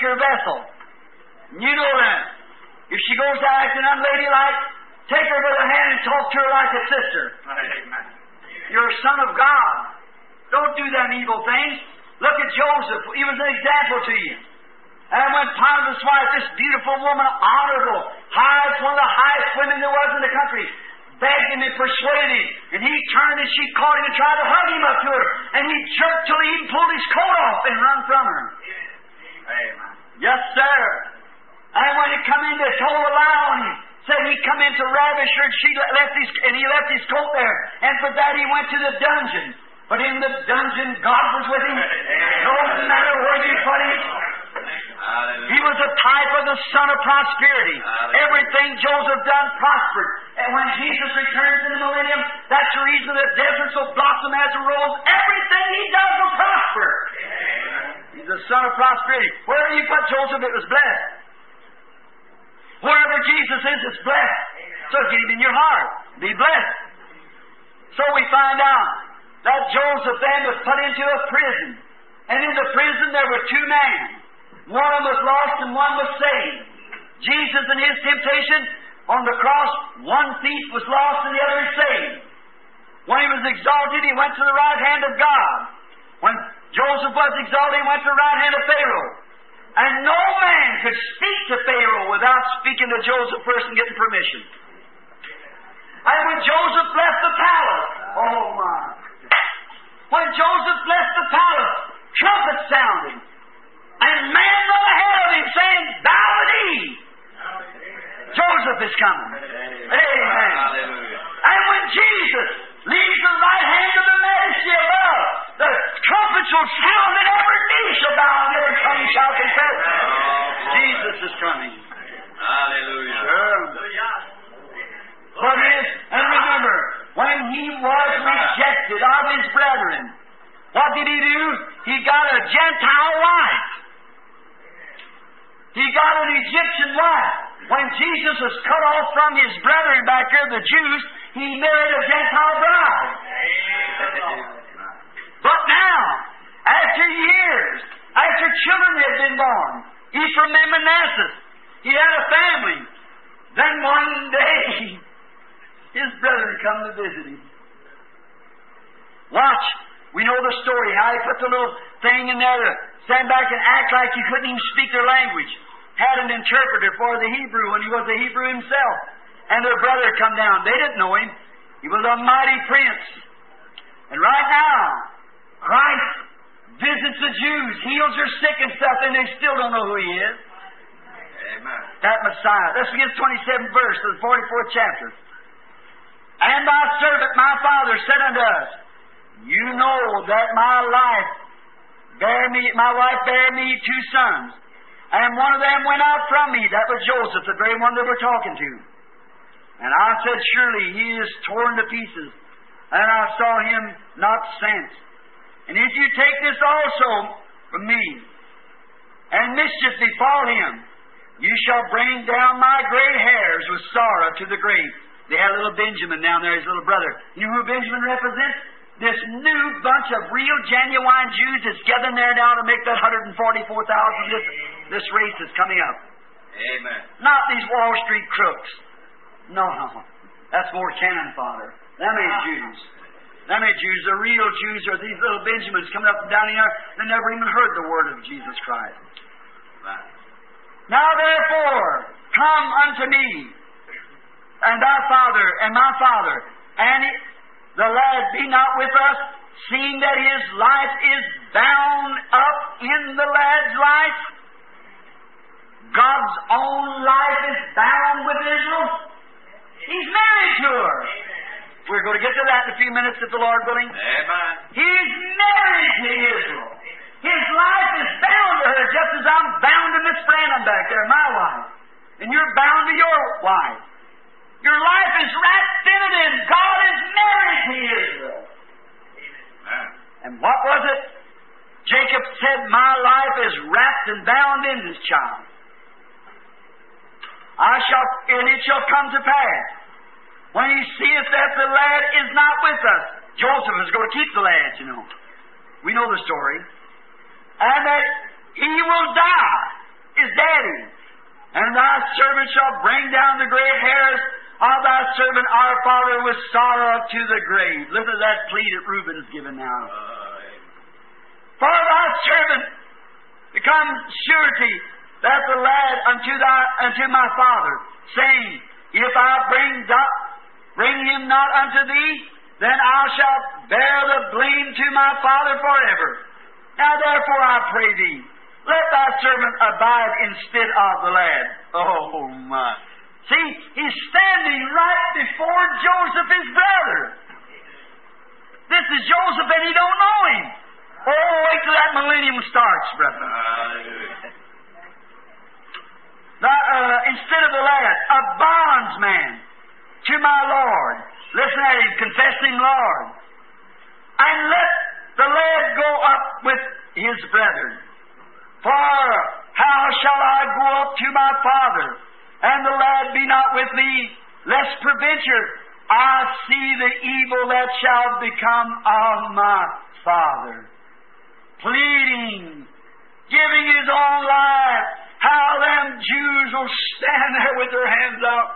Speaker 1: your vessel. You know that. If she goes to acting unladylike, take her by the hand and talk to her like a sister.
Speaker 2: Amen.
Speaker 1: You're a son of God. Don't do them evil things. Look at Joseph. He was an example to you. And when Potiphar's wife, this beautiful woman, honorable, one of the highest women there was in the country, begged him and persuaded him, and he turned and she caught him and tried to hug him up to her, and he jerked till he even pulled his coat off and run from her.
Speaker 2: Amen.
Speaker 1: Yes, sir. And when he come in, they told a lie on him. Said he come in to ravish her, and he left his coat there. And for that he went to the dungeon. But in the dungeon, God was with him. No matter where you put him. He was a type of the son of prosperity. Everything Joseph done prospered. And when Jesus returns in the millennium, that's the reason the deserts will blossom as a rose. Everything he does will prosper. He's a son of prosperity. Wherever you put Joseph, it was blessed. Wherever Jesus is, it's blessed. So get him in your heart. Be blessed. So we find out that Joseph then was put into a prison. And in the prison there were two men. One of them was lost and one was saved. Jesus in his temptation on the cross, one thief was lost and the other was saved. When he was exalted, he went to the right hand of God. When Joseph was exalted, he went to the right hand of Pharaoh. And no man could speak to Pharaoh without speaking to Joseph first and getting permission. And when Joseph left the palace, oh my. When Joseph left the palace, trumpets sounded. And man run ahead of him saying, "Bow the knee." Joseph is coming. Amen. And when Jesus leaves the right hand of the majesty above, the trumpets will sound and every knee shall bow and every tongue shall confess. Jesus is coming.
Speaker 2: Hallelujah.
Speaker 1: But and remember, when he was rejected of his brethren, what did he do? He got a Gentile wife. He got an Egyptian wife. When Jesus was cut off from his brethren back there, the Jews, he married a Gentile bride. But now, after years, after children had been born, Ephraim and Manasseh, he had a family. Then one day, his brethren come to visit him. Watch. We know the story, how he put the little thing in there to stand back and act like he couldn't even speak their language. Had an interpreter for the Hebrew when he was a Hebrew himself. And their brother come down. They didn't know him. He was a mighty prince. And right now, Christ visits the Jews, heals their sick and stuff, and they still don't know who he is.
Speaker 2: Amen.
Speaker 1: That Messiah. Let's begin 27th verse of the 44th chapter. And thy servant, my father, said unto us, You know that my wife bare me two sons, and one of them went out from me. That was Joseph, the very one they were talking to. And I said, Surely he is torn to pieces, and I saw him not since. And if you take this also from me, and mischief befall him, you shall bring down my gray hairs with sorrow to the grave. They had a little Benjamin down there, his little brother. You know who Benjamin represents? This new bunch of real, genuine Jews that's gathered there now to make that 144,000, this race that's coming up.
Speaker 2: Amen.
Speaker 1: Not these Wall Street crooks. No. That's more cannon fodder. Them ain't Jews. Them ain't Jews. The real Jews are these little Benjamins coming up and down here that never even heard the word of Jesus Christ.
Speaker 2: Right.
Speaker 1: Now therefore, come unto me, and thy father, and my father, and the lad be not with us, seeing that his life is bound up in the lad's life. God's own life is bound with Israel. He's married to her. We're going to get to that in a few minutes, if the Lord willing.
Speaker 2: Amen.
Speaker 1: He's married to Israel. His life is bound to her, just as I'm bound to Miss Brandon back there, my wife. And you're bound to your wife. Your life is wrapped in it, and God is married to Israel.
Speaker 2: Amen.
Speaker 1: And what was it? Jacob said, My life is wrapped and bound in this child. And it shall come to pass, when he seeth that the lad is not with us. Joseph is going to keep the lad, you know. We know the story. And that he will die. his daddy. And thy servant shall bring down the gray hairs of thy servant our father with sorrow to the grave. Listen to that plea that Reuben's given now. For thy servant become surety that the lad unto my father, saying, If I bring him not unto thee, then I shall bear the blame to my father forever. Now therefore I pray thee, let thy servant abide instead of the lad. Oh my. See, he's standing right before Joseph, his brother. This is Joseph and he don't know him. Oh, wait till that millennium starts, brother. Instead of the lad, a bondsman to my Lord. Listen at him, confess him, Lord. And let the lad go up with his brethren. For how shall I go up to my father, and the lad be not with me, lest peradventure I see the evil that shall become of my father. Pleading, giving his own life, how them Jews will stand there with their hands out.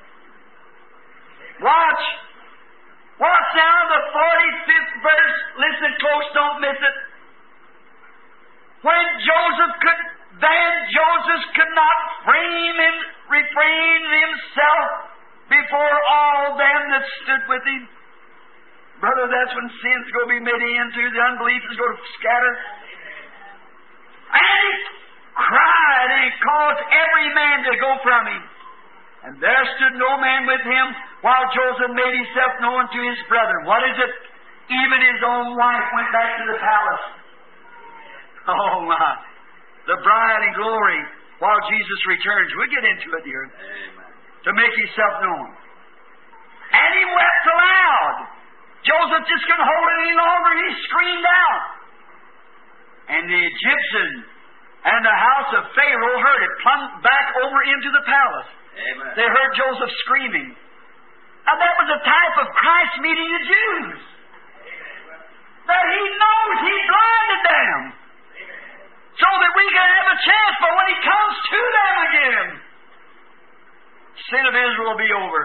Speaker 1: Watch. Watch now the 45th verse. Listen close, don't miss it. When Joseph could not refrain himself before all them that stood with him. Brother, that's when sin's going to be made into, the unbelief is going to scatter. And he cried and he caused every man to go from him. And there stood no man with him while Joseph made himself known to his brethren. What is it? Even his own wife went back to the palace. Oh my. The bride in glory while Jesus returns. We'll get into it here. Amen. To make himself known. And he wept aloud. Joseph just couldn't hold it any longer. He screamed out. And the Egyptian and the house of Pharaoh heard it, plumped back over into the palace.
Speaker 2: Amen.
Speaker 1: They heard Joseph screaming. Now that was a type of Christ meeting the Jews. That he knows he blinded them. So that we can have a chance for when he comes to them again. Sin of Israel will be over.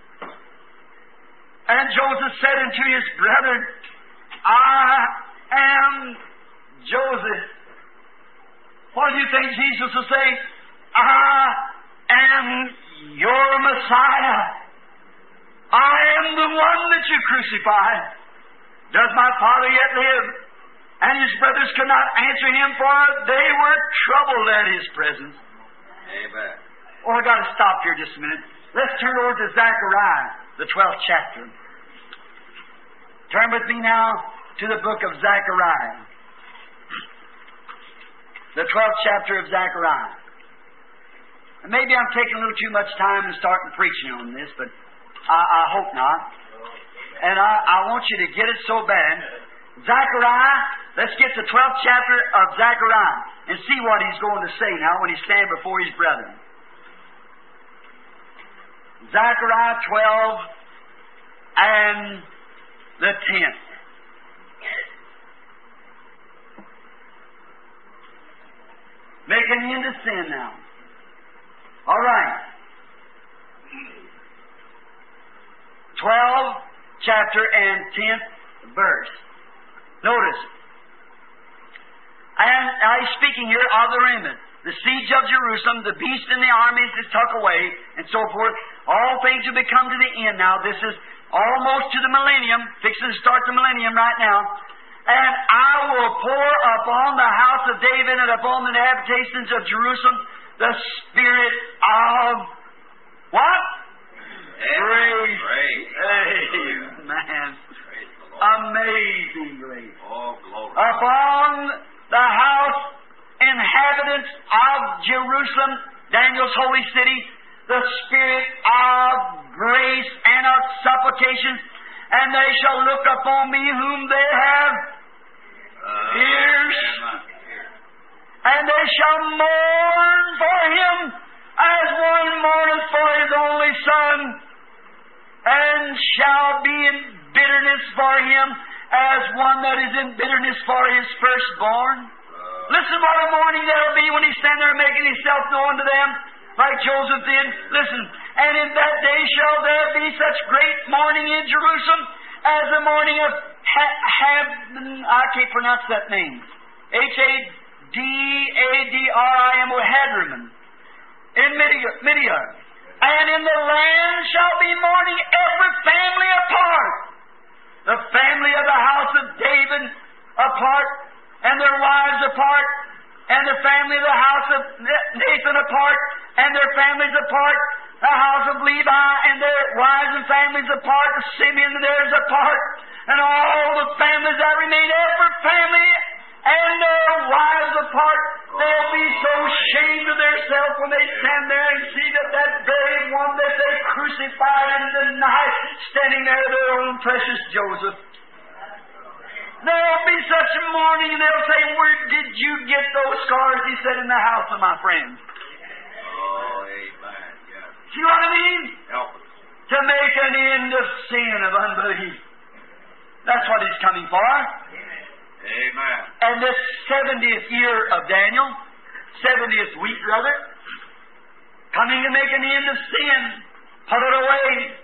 Speaker 1: And Joseph said unto his brethren, I am Joseph. What do you think Jesus will say? I am your Messiah. I am the one that you crucified. Does my Father yet live? And his brothers could not answer him, for they were troubled at his presence.
Speaker 2: Amen.
Speaker 1: Oh, I've got to stop here just a minute. Let's turn over to Zechariah, the 12th chapter. Turn with me now to the book of Zechariah. The 12th chapter of Zechariah. And maybe I'm taking a little too much time and starting preaching on this, but I hope not. And I want you to get it so bad. Zechariah, let's get to the 12th chapter of Zechariah and see what he's going to say now when he stands before his brethren. Zechariah 12 and the 10th. Making him to sin now. All right. 12th chapter and 10th verse. Notice. And he's speaking here of the remnant. The siege of Jerusalem, the beast and the armies that tuck away, and so forth. All things will be come to the end now. This is almost to the millennium, fixing to start the millennium right now. And I will pour upon the house of David and upon the habitations of Jerusalem the spirit of what? Grace. Amen. Amazing grace.
Speaker 2: Oh, glory.
Speaker 1: Upon the house inhabitants of Jerusalem, Daniel's holy city, the spirit of grace and of supplication, and they shall look upon me whom they have pierced, and they shall mourn for him as one mourneth for his only son, and shall be in bitterness for him as one that is in bitterness for his firstborn. Listen what a morning there'll be when He's standing there making Himself known to them, like Joseph did. Listen, and in that day shall there be such great mourning in Jerusalem as the morning of I can't pronounce that name. Hadadrim, Hadriman, in Midian. And in the land shall be mourning, every family apart. The family of the house of David apart, and their wives apart, and the family of the house of Nathan apart, and their families apart, the house of Levi and their wives and families apart, the Simeon and theirs apart, and all the families that remain, every family and their wives apart. They'll be so ashamed of themselves when they stand there and see that very one that they crucified in the night standing there, their own precious Joseph. There'll be such a mourning, and they'll say, "Where did you get those scars?" He said, "In the house of my friends."
Speaker 2: Oh, amen. Yeah.
Speaker 1: See what I mean?
Speaker 2: Help us.
Speaker 1: To make an end of sin, of unbelief. That's what He's coming for.
Speaker 2: Amen.
Speaker 1: And this 70th year of Daniel, 70th week rather, coming to make an end of sin, put it away.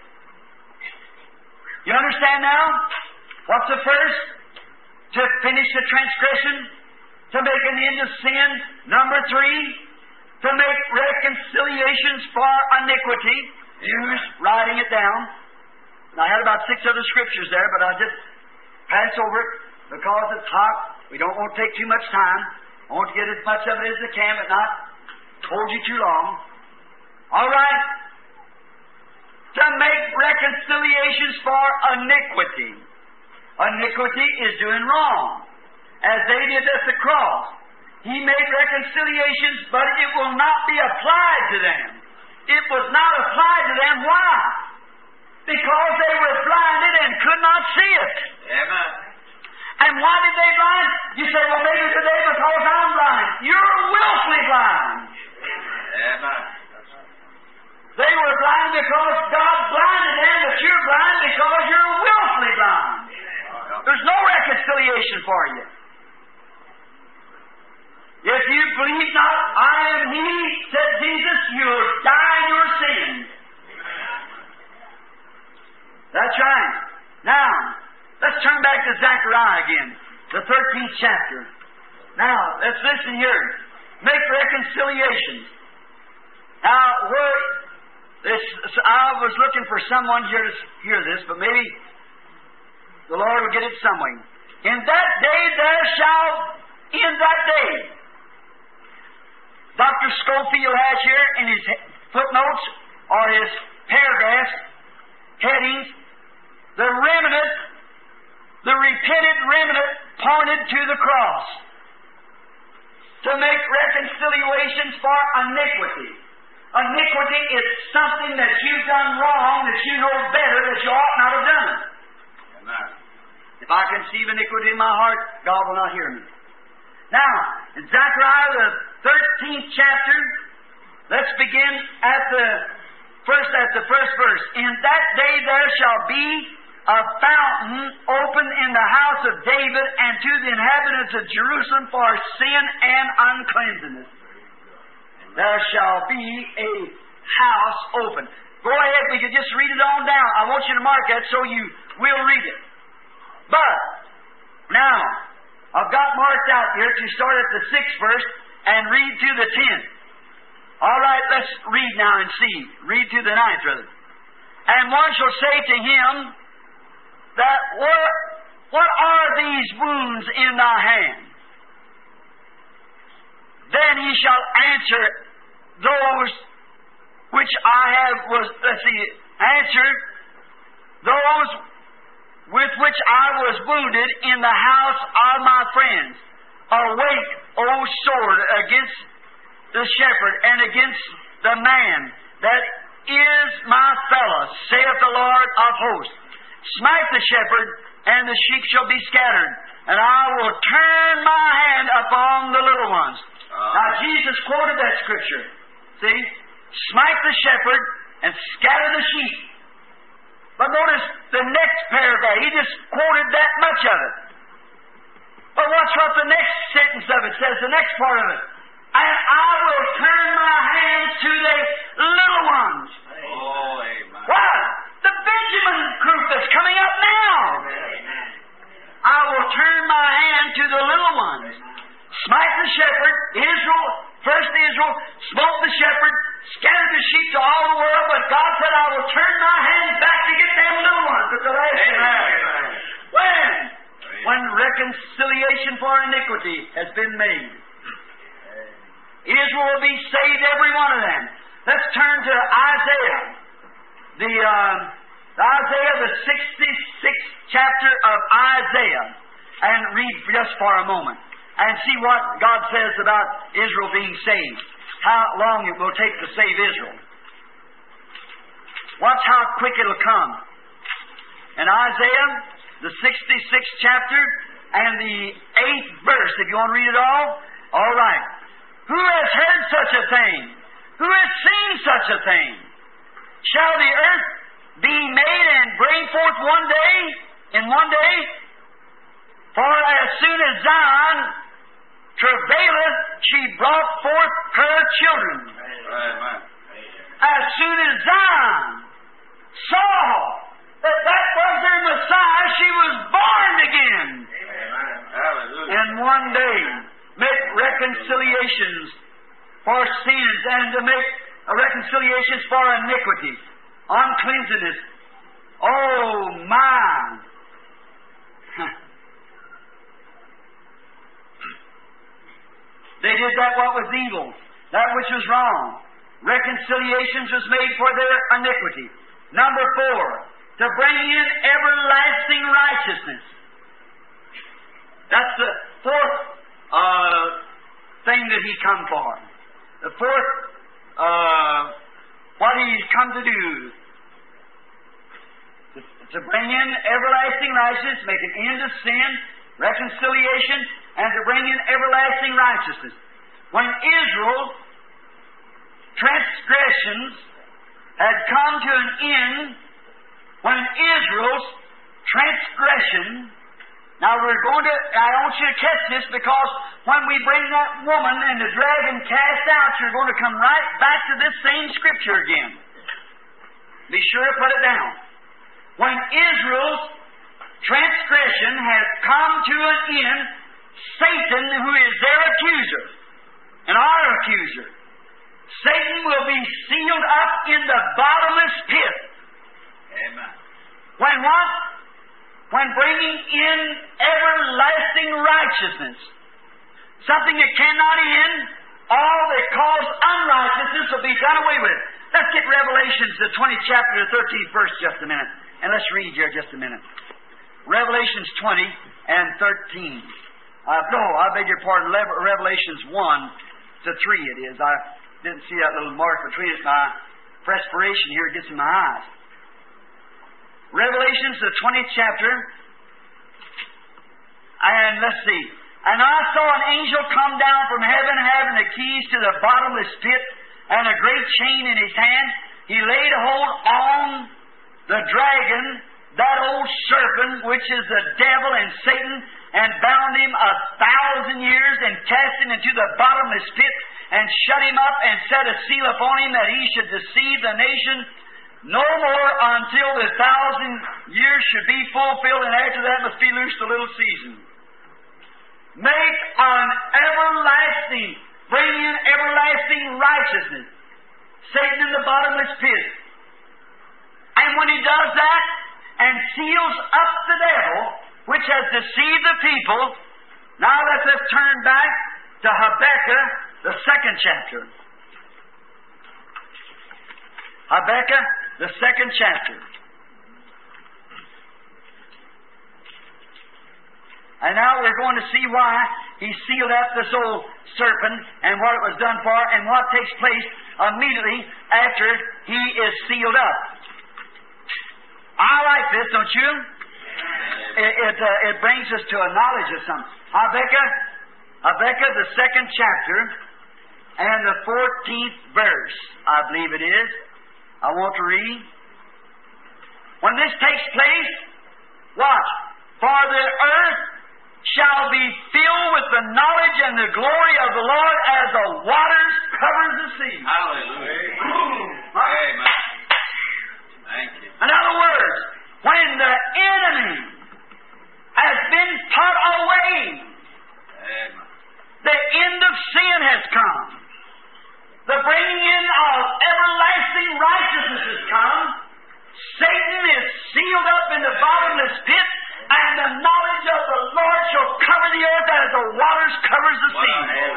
Speaker 1: You understand now? What's the first? To finish the transgression, to make an end of sin. Number 3, to make reconciliations for iniquity. Use writing it down. Now, I had about 6 other scriptures there, but I just pass over it because it's hot. We don't want to take too much time. I want to get as much of it as I can, but not hold you too long. All right. To make reconciliations for iniquity. Iniquity is doing wrong, as they did at the cross. He made reconciliations, but it will not be applied to them. It was not applied to them. Why? Because they were blinded and could not see it.
Speaker 2: Amen.
Speaker 1: And why did they blind? You say, "Well, maybe today because I'm blind." You're willfully blind.
Speaker 2: Amen.
Speaker 1: They were blind because God blinded them, but you're blind because you're willfully blind. There's no reconciliation for you. If you believe not, "I am He," said Jesus, you'll die in your sins. That's right. Now, let's turn back to Zechariah again, the 13th chapter. Now, let's listen here. Make reconciliations. Now, I was looking for someone here to hear this, but maybe the Lord will get it some way. In that day, Dr. Schofield has here in his footnotes or his paragraphs, headings, the remnant, the repented remnant pointed to the cross to make reconciliations for iniquity. Iniquity is something that you've done wrong that you know better that you ought not have done.
Speaker 2: Amen.
Speaker 1: If I conceive iniquity in my heart, God will not hear me. Now, in Zechariah, the 13th chapter, let's begin at the first verse. In that day there shall be a fountain open in the house of David and to the inhabitants of Jerusalem for sin and uncleanness. There shall be a house open. Go ahead, we can just read it on down. I want you to mark that so you will read it. But, now, I've got marked out here to start at the 6th verse and read to the 10th. All right, let's read now and see. Read to the 9th, rather. And one shall say to him, that what are these wounds in thy hand? Then he shall answer, those which I have answer those with which I was wounded in the house of my friends. Awake, O sword, against the shepherd and against the man that is my fellow, saith the Lord of hosts. Smite the shepherd, and the sheep shall be scattered, and I will turn my hand upon the little ones. Now, Jesus quoted that scripture. See? Smite the shepherd and scatter the sheep. But notice the next paragraph. He just quoted that much of it. But watch what the next sentence of it says, the next part of it. And I will turn my hands to the little ones.
Speaker 2: Oh, amen.
Speaker 1: What? The Benjamin group that's coming up now. I will turn my hand to the little ones. Smite the shepherd, Israel, first Israel, smote the shepherd, scattered the sheep to all the world, but God said, I will turn my hands back to get them little ones at the last time. When? When reconciliation for iniquity has been made. Israel will be saved, every one of them. Let's turn to Isaiah. Isaiah, the 66th chapter of Isaiah, and read just for a moment, and see what God says about Israel being saved. How long it will take to save Israel. Watch how quick it'll come. In Isaiah, the 66th chapter, and the 8th verse, if you want to read it all right. Who has heard such a thing? Who has seen such a thing? Shall the earth be made and bring forth in one day? For as soon as Zion travaileth, she brought forth her children.
Speaker 2: Amen.
Speaker 1: As soon as Zion saw that was their Messiah, she was born again.
Speaker 2: Amen. Hallelujah.
Speaker 1: And one day make reconciliations for sins and to make reconciliations for iniquity, uncleanness. Oh my! They did that what was evil, that which was wrong. Reconciliations was made for their iniquity. Number 4, to bring in everlasting righteousness. That's the fourth thing that He come for. The fourth, what He's come to do. To bring in everlasting righteousness, make an end of sin, reconciliation, and to bring in everlasting righteousness. When Israel's transgressions had come to an end, when Israel's transgression, now I want you to catch this, because when we bring that woman and the dragon cast out, you're going to come right back to this same scripture again. Be sure to put it down. When Israel's transgression has come to an end, Satan, who is their accuser, and our accuser, Satan will be sealed up in the bottomless pit.
Speaker 2: Amen.
Speaker 1: When what? When bringing in everlasting righteousness. Something that cannot end, all that cause unrighteousness will be done away with. Let's get Revelations, the 20th chapter, the 13th verse, just a minute. And let's read here just a minute. Revelations 20 and 13. I beg your pardon, Revelations 1 to 3 it is. I didn't see that little mark between it. My perspiration here gets in my eyes. Revelations, the 20th chapter, and let's see. And I saw an angel come down from heaven, having the keys to the bottomless pit, and a great chain in his hand. He laid hold on the dragon, that old serpent, which is the devil and Satan, and bound him 1,000 years, and cast him into the bottomless pit, and shut him up, and set a seal upon him, that he should deceive the nation no more until the 1,000 years should be fulfilled, and after that must be loosed a little season. Make an everlasting, bring in everlasting righteousness. Satan in the bottomless pit. And when he does that, and seals up the devil, which has deceived the people, now let us turn back to Habakkuk, the 2nd chapter. Habakkuk, the 2nd chapter. And now we're going to see why he sealed up this old serpent and what it was done for, and what takes place immediately after he is sealed up. I like this, don't you? It brings us to a knowledge of something. Habakkuk, the 2nd chapter, and the 14th verse, I believe it is. I want to read. When this takes place, watch. For the earth shall be filled with the knowledge and the glory of the Lord as the waters covers the sea.
Speaker 2: Hallelujah. Amen. Thank you.
Speaker 1: In other words, when the enemy has been put away,
Speaker 2: Amen.
Speaker 1: the end of sin has come. The bringing in of everlasting righteousness has come. Satan is sealed up in the bottomless pit, and the knowledge of the Lord shall cover the earth as the waters covers the sea.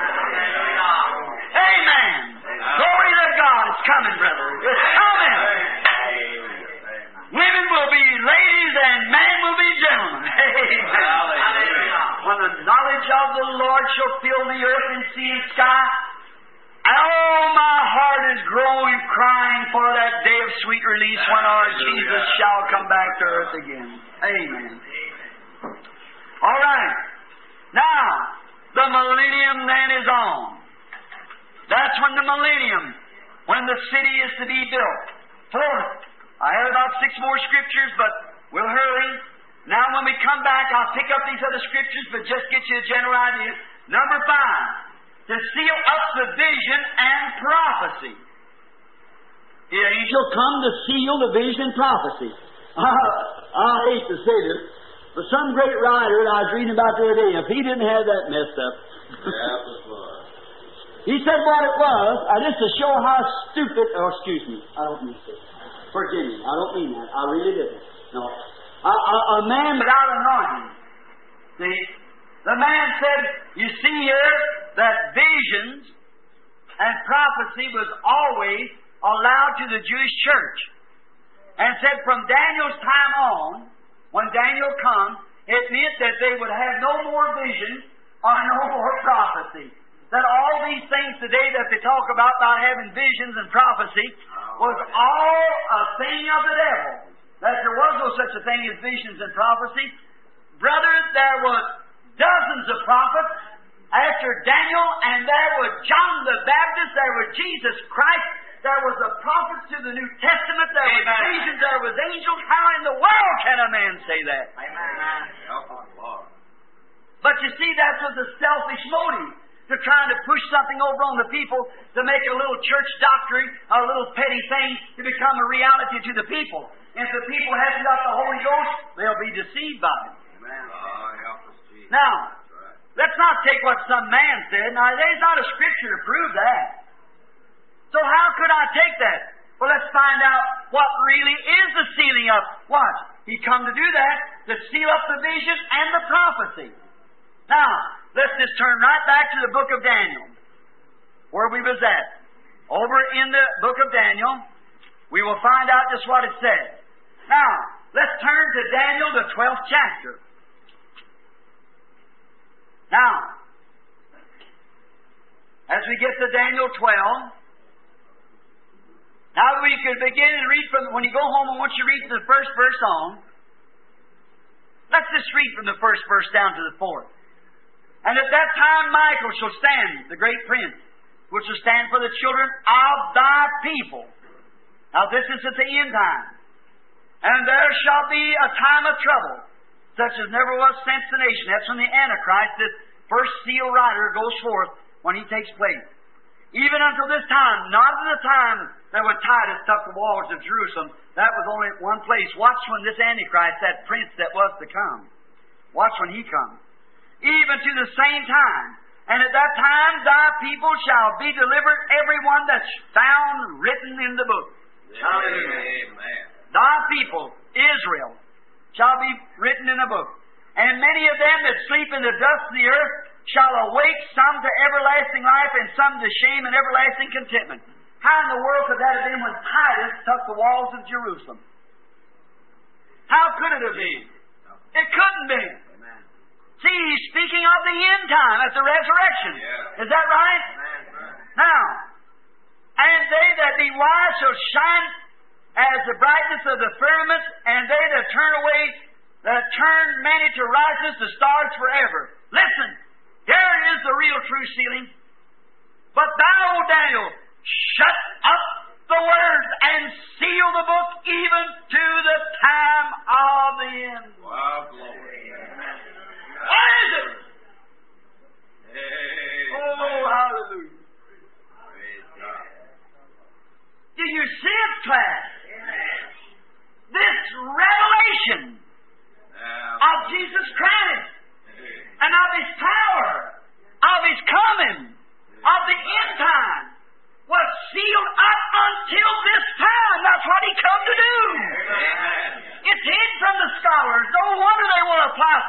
Speaker 1: Amen. Glory to God. It's coming, brother. It's coming. Women will be ladies and men will be gentlemen. When the knowledge of the Lord shall fill the earth and sea and sky, oh, my heart is growing, crying for that day of sweet release when our Jesus shall come back to earth again. Amen. All right. Now, the millennium then is on. That's when the millennium, when the city is to be built. Fourth, I have about 6 more scriptures, but we'll hurry. Now, when we come back, I'll pick up these other scriptures, but just get you a general idea. Number 5, to seal up the vision and prophecy. The angel come to seal the vision and prophecy. I hate to say this, but some great writer that I was reading about the other day, if he didn't have that messed up, he said what it was, just to show how stupid, excuse me, I don't mean to. Forgive me, I don't mean that. I really didn't. No. A man without anointing. See? The man said, you see here, that visions and prophecy was always allowed to the Jewish church. And said from Daniel's time on, when Daniel comes, it meant that they would have no more vision or no more prophecy. That all these things today that they talk about having visions and prophecy was all a thing of the devil. That there was no such a thing as visions and prophecy. Brother, there was dozens of prophets after Daniel, and there was John the Baptist, there was Jesus Christ, there was the prophets to the New Testament, there was visions, there was angels. How in the world can a man say that?
Speaker 2: Amen.
Speaker 1: But you see, that was a selfish motive. To trying to push something over on the people to make a little church doctrine, a little petty thing to become a reality to the people. And if the people haven't got the Holy Ghost, they'll be deceived by it. Now, let's not take what some man said. Now, there's not a scripture to prove that. So how could I take that? Well, let's find out what really is the sealing up. What? He come to do that, to seal up the vision and the prophecy. Now, let's just turn right back to the book of Daniel, where we was at. Over in the book of Daniel, we will find out just what it says. Now, let's turn to Daniel, the 12th chapter. Now, as we get to Daniel 12, now we could begin and read from, when you go home and once you read the first verse on, let's just read from the first verse down to the 4th. And at that time Michael shall stand, the great prince, which will stand for the children of thy people. Now this is at the end time. And there shall be a time of trouble, such as never was since the nation. That's when the Antichrist, this first seal rider, goes forth when he takes place. Even until this time, not at the time that when Titus took the walls of Jerusalem, that was only at one place. Watch when this Antichrist, that prince that was to come. Watch when he comes. Even to the same time. And at that time thy people shall be delivered, every one that's found written in the book.
Speaker 2: Amen.
Speaker 1: Thy people, Israel, shall be written in a book. And many of them that sleep in the dust of the earth shall awake, some to everlasting life, and some to shame and everlasting contentment. How in the world could that have been when Titus took the walls of Jerusalem? How could it have been? It couldn't be. See, he's speaking of the end time at the resurrection. Is that right? Now, and they that be wise shall shine as the brightness of the firmament, and they that turn many to righteousness, the stars forever. Listen, here is the real true sealing. But thou, O Daniel, shut up the words and seal the book even to the time of the end.
Speaker 2: Wow, glory.
Speaker 1: Why is it?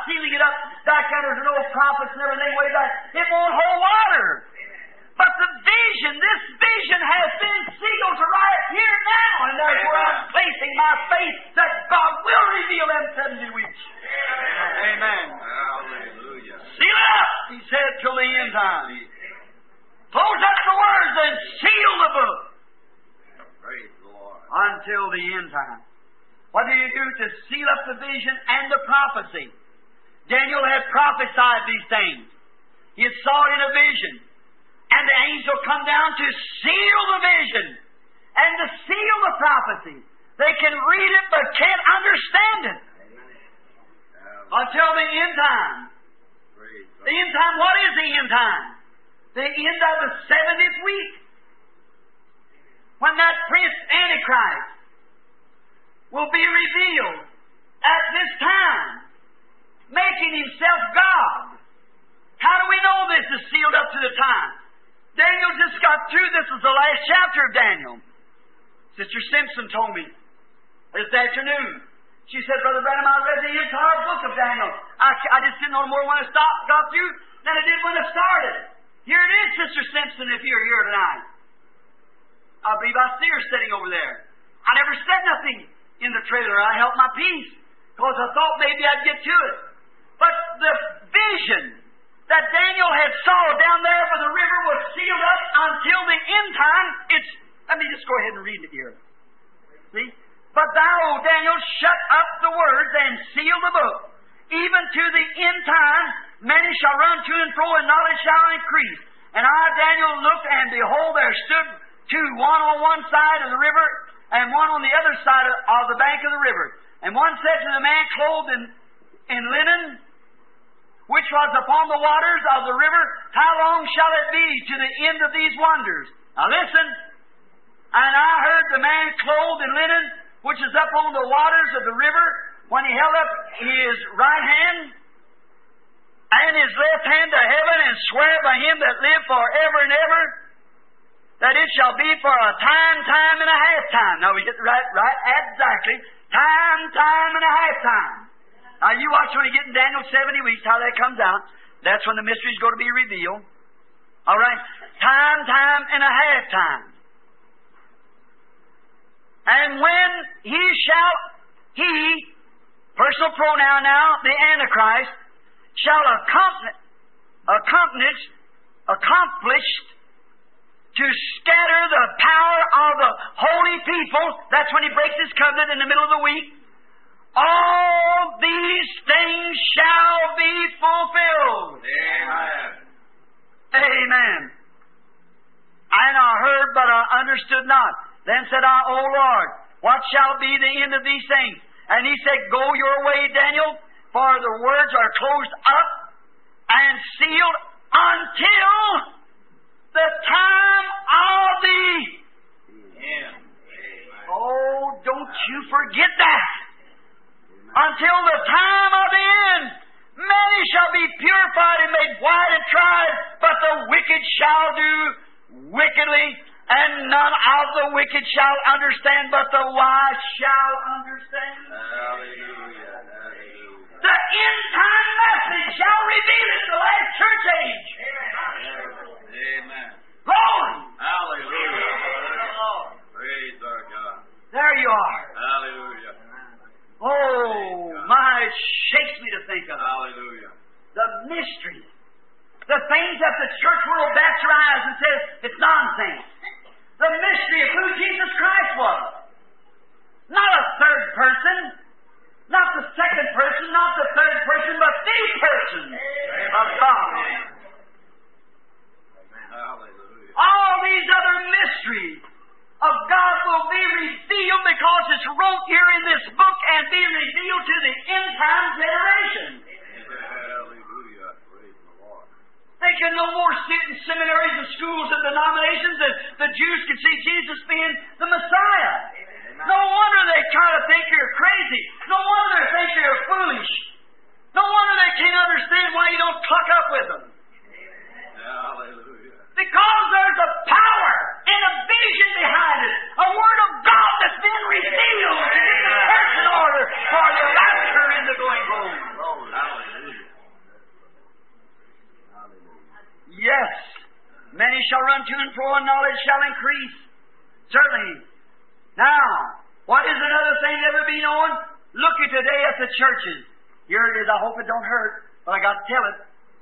Speaker 1: sealing it up back under no prophets and everything way back. It won't hold water. But the vision, this vision has been sealed to right here now, and therefore I'm placing my faith that God will reveal them 70 weeks.
Speaker 2: Amen. Hallelujah.
Speaker 1: Seal it up, he said, till the end time. Close up the words and seal the book.
Speaker 2: Praise the Lord.
Speaker 1: Until the end time. What do you do to seal up the vision and the prophecy? Daniel had prophesied these things. He had saw it in a vision. And the angel come down to seal the vision and to seal the prophecy. They can read it but can't understand it. Until the end time. The end time, what is the end time? The end of the 70th week. When that prince Antichrist will be revealed at this time, making himself God. How do we know this is sealed up to the time? Daniel just got through. This is the last chapter of Daniel. Sister Simpson told me this afternoon. She said, Brother Branham, I read the entire book of Daniel. I just didn't know more when I got through than I did when I started. Here it is, Sister Simpson, if you're here tonight. I believe I see her sitting over there. I never said nothing in the trailer. I held my peace because I thought maybe I'd get to it. But the vision that Daniel had saw down there for the river was sealed up until the end time. Let me just go ahead and read it here. See? But thou, O Daniel, shut up the words and seal the book. Even to the end time, many shall run to and fro, and knowledge shall increase. And I, Daniel, looked, and behold, there stood two, one on one side of the river, and one on the other side of the bank of the river. And one said to the man clothed in linen, which was upon the waters of the river, how long shall it be to the end of these wonders? Now listen. And I heard the man clothed in linen, which is up on the waters of the river, when he held up his right hand and his left hand to heaven, and swear by him that liveth forever and ever, that it shall be for a time, time and a half time. Now we get right exactly. Time, time and a half time. Now you watch when you get in Daniel 70 weeks how that comes out. That's when the mystery is going to be revealed. All right. Time, time and a half time. And when he, personal pronoun now, the Antichrist, shall accomplished to scatter the power of the holy people. That's when he breaks his covenant in the middle of the week. All these things shall be fulfilled.
Speaker 2: Amen.
Speaker 1: Amen. And I heard, but I understood not. Then said I, O Lord, what shall be the end of these things? And he said, Go your way, Daniel, for the words are closed up and sealed until the time of the end. Oh, don't you forget that. Until the time of the end, many shall be purified and made white and tried, but the wicked shall do wickedly, and none of the wicked shall understand, but the wise shall understand.
Speaker 2: Hallelujah.
Speaker 1: The end time message shall reveal it, the last church age.
Speaker 2: Amen.
Speaker 1: Glory.
Speaker 2: Hallelujah. Praise our God.
Speaker 1: There you are.
Speaker 2: Hallelujah.
Speaker 1: Oh, my, it shakes me to think of it.
Speaker 2: Hallelujah.
Speaker 1: The mystery. The things that the church world bats her eyes and says it's nonsense. The mystery of who Jesus Christ was. Not a third person. Not the second person. Not the third person, but the person of God.
Speaker 2: Hallelujah.
Speaker 1: All these other mysteries of God will be revealed because it's wrote here in this book and be revealed to the end time generation.
Speaker 2: Hallelujah. Praise the Lord.
Speaker 1: They can no more sit in seminaries and schools and denominations and the Jews can see Jesus being the Messiah. No wonder they try to think you're crazy. No wonder they think you're foolish. No wonder they can't understand why you don't cluck up with them.
Speaker 2: Hallelujah.
Speaker 1: Because there's a power and a vision behind it. A Word of God that's been revealed to get the church in order for the rapture and the going home.
Speaker 2: Hallelujah.
Speaker 1: to and fro, and knowledge shall increase. Certainly. Now, what is another thing that would be known? Look at today at the churches. Here it is. I hope it don't hurt, but I got to tell it.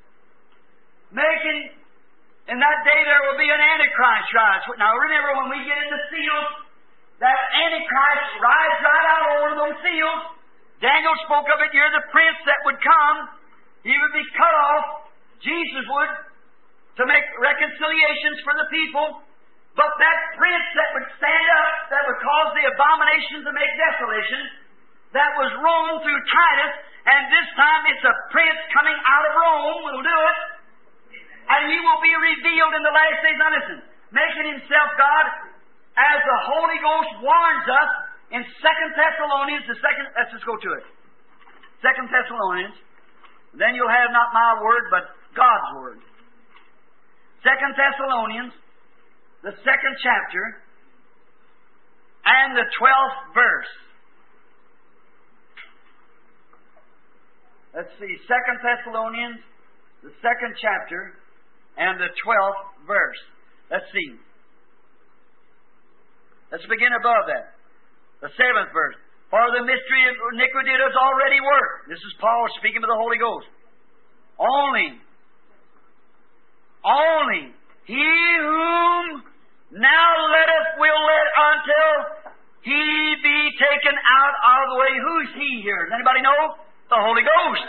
Speaker 1: In that day there will be an Antichrist rise. Now remember, when we get in the seals, that Antichrist rides right out over those seals. Daniel spoke of it. You're the prince that would come. He would be cut off. Jesus would, to make reconciliations for the people. But that prince that would stand up, that would cause the abominations to make desolation, that was Rome through Titus, and this time it's a prince coming out of Rome will do it. And he will be revealed in the last days. Now listen, making himself God, as the Holy Ghost warns us in 2 Thessalonians, let's just go to it. 2 Thessalonians, then you'll have not my word, but God's word. 2 Thessalonians, the 2nd chapter, and the 12th verse. Let's see, 2 Thessalonians, the 2nd chapter, and the 12th verse. Let's see. Let's begin above that. The 7th verse. For the mystery of iniquity does already work. This is Paul speaking to the Holy Ghost. Only he whom now will let until he be taken out of the way. Who's he here? Does anybody know? The Holy Ghost.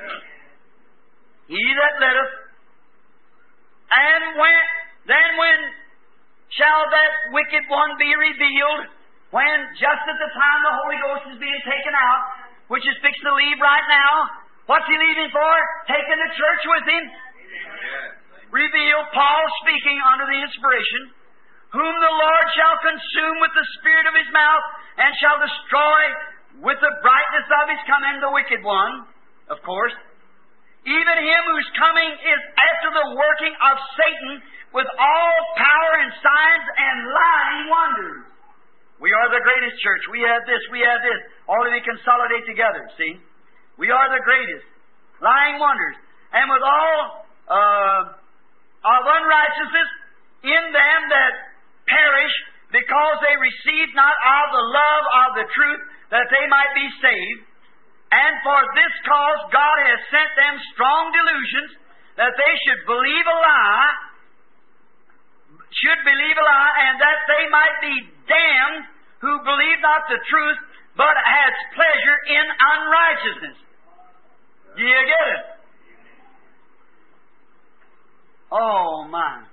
Speaker 1: He that letteth. And when shall that wicked one be revealed? When just at the time the Holy Ghost is being taken out, which is fixed to leave right now. What's he leaving for? Taking the church with him. Revealed, Paul speaking under the inspiration, whom the Lord shall consume with the spirit of his mouth, and shall destroy with the brightness of his coming, the wicked one, of course. Even him whose coming is after the working of Satan with all power and signs and lying wonders. We are the greatest church. We have this, we have this. All of it consolidate together, see? We are the greatest. Lying wonders. And with all of unrighteousness in them that perish, because they received not of the love of the truth, that they might be saved. And for this cause God has sent them strong delusions, that they should believe a lie, and that they might be damned who believe not the truth, but has pleasure in unrighteousness. Do you get it? Oh, my.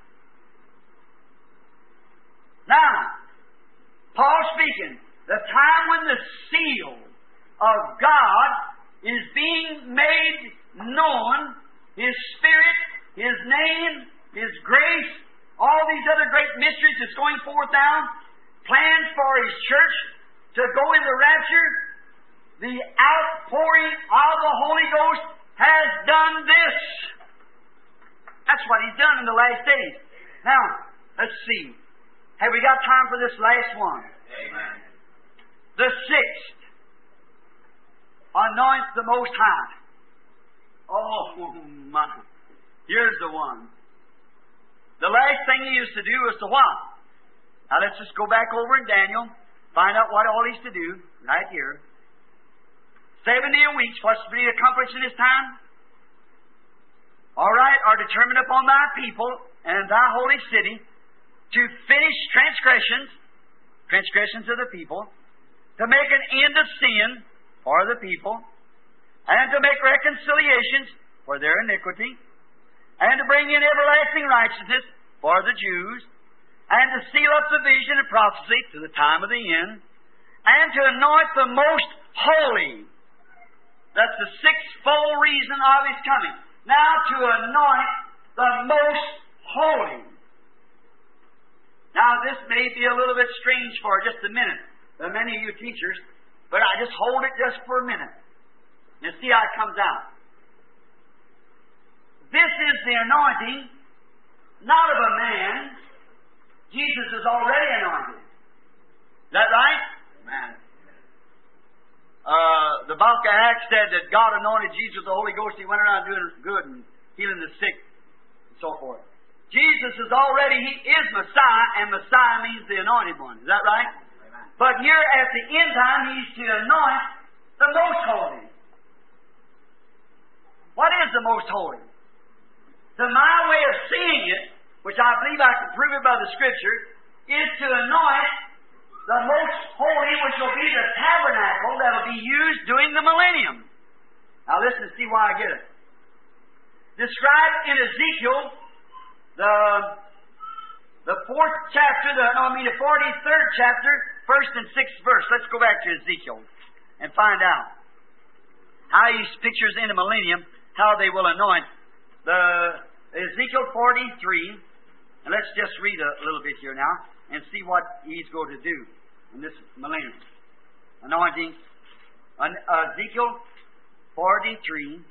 Speaker 1: Now, Paul speaking, the time when the seal of God is being made known, His Spirit, His name, His grace, all these other great mysteries that's going forth now, plans for His church to go in the rapture, the outpouring of the Holy Ghost has done this. That's what He's done in the last days. Now, let's see. Have we got time for this last one?
Speaker 2: Amen.
Speaker 1: The 6th. Anoint the Most High. Oh, my. Here's the one. The last thing He used to do was to what? Now let's just go back over in Daniel, find out what all He's to do, right here. 70 weeks, what's to be accomplished in His time? All right, are determined upon thy people and thy holy city to finish transgressions of the people, to make an end of sin for the people, and to make reconciliations for their iniquity, and to bring in everlasting righteousness for the Jews, and to seal up the vision and prophecy to the time of the end, and to anoint the most holy. That's the 6-fold reason of His coming. Now to anoint the most holy. Now this may be a little bit strange for just a minute, to many of you teachers, but I just hold it just for a minute and see how it comes out. This is the anointing, not of a man. Jesus is already anointed. Is that right? Amen. The Book of Acts said that God anointed Jesus with the Holy Ghost. He went around doing good and healing the sick and so forth. Jesus is already, He is Messiah, and Messiah means the anointed one. Is that right? Amen. But here at the end time, He's to anoint the most holy. What is the most holy? To my way of seeing it, which I believe I can prove it by the Scripture, is to anoint the most holy, which will be the tabernacle that will be used during the millennium. Now listen to see why I get it. Described in Ezekiel, the 4th chapter, the 43rd chapter, 1st and 6th verse. Let's go back to Ezekiel and find out how He pictures in the millennium how they will anoint the Ezekiel 43. And let's just read a little bit here now and see what He's going to do in this millennium. Anointing. Ezekiel 43.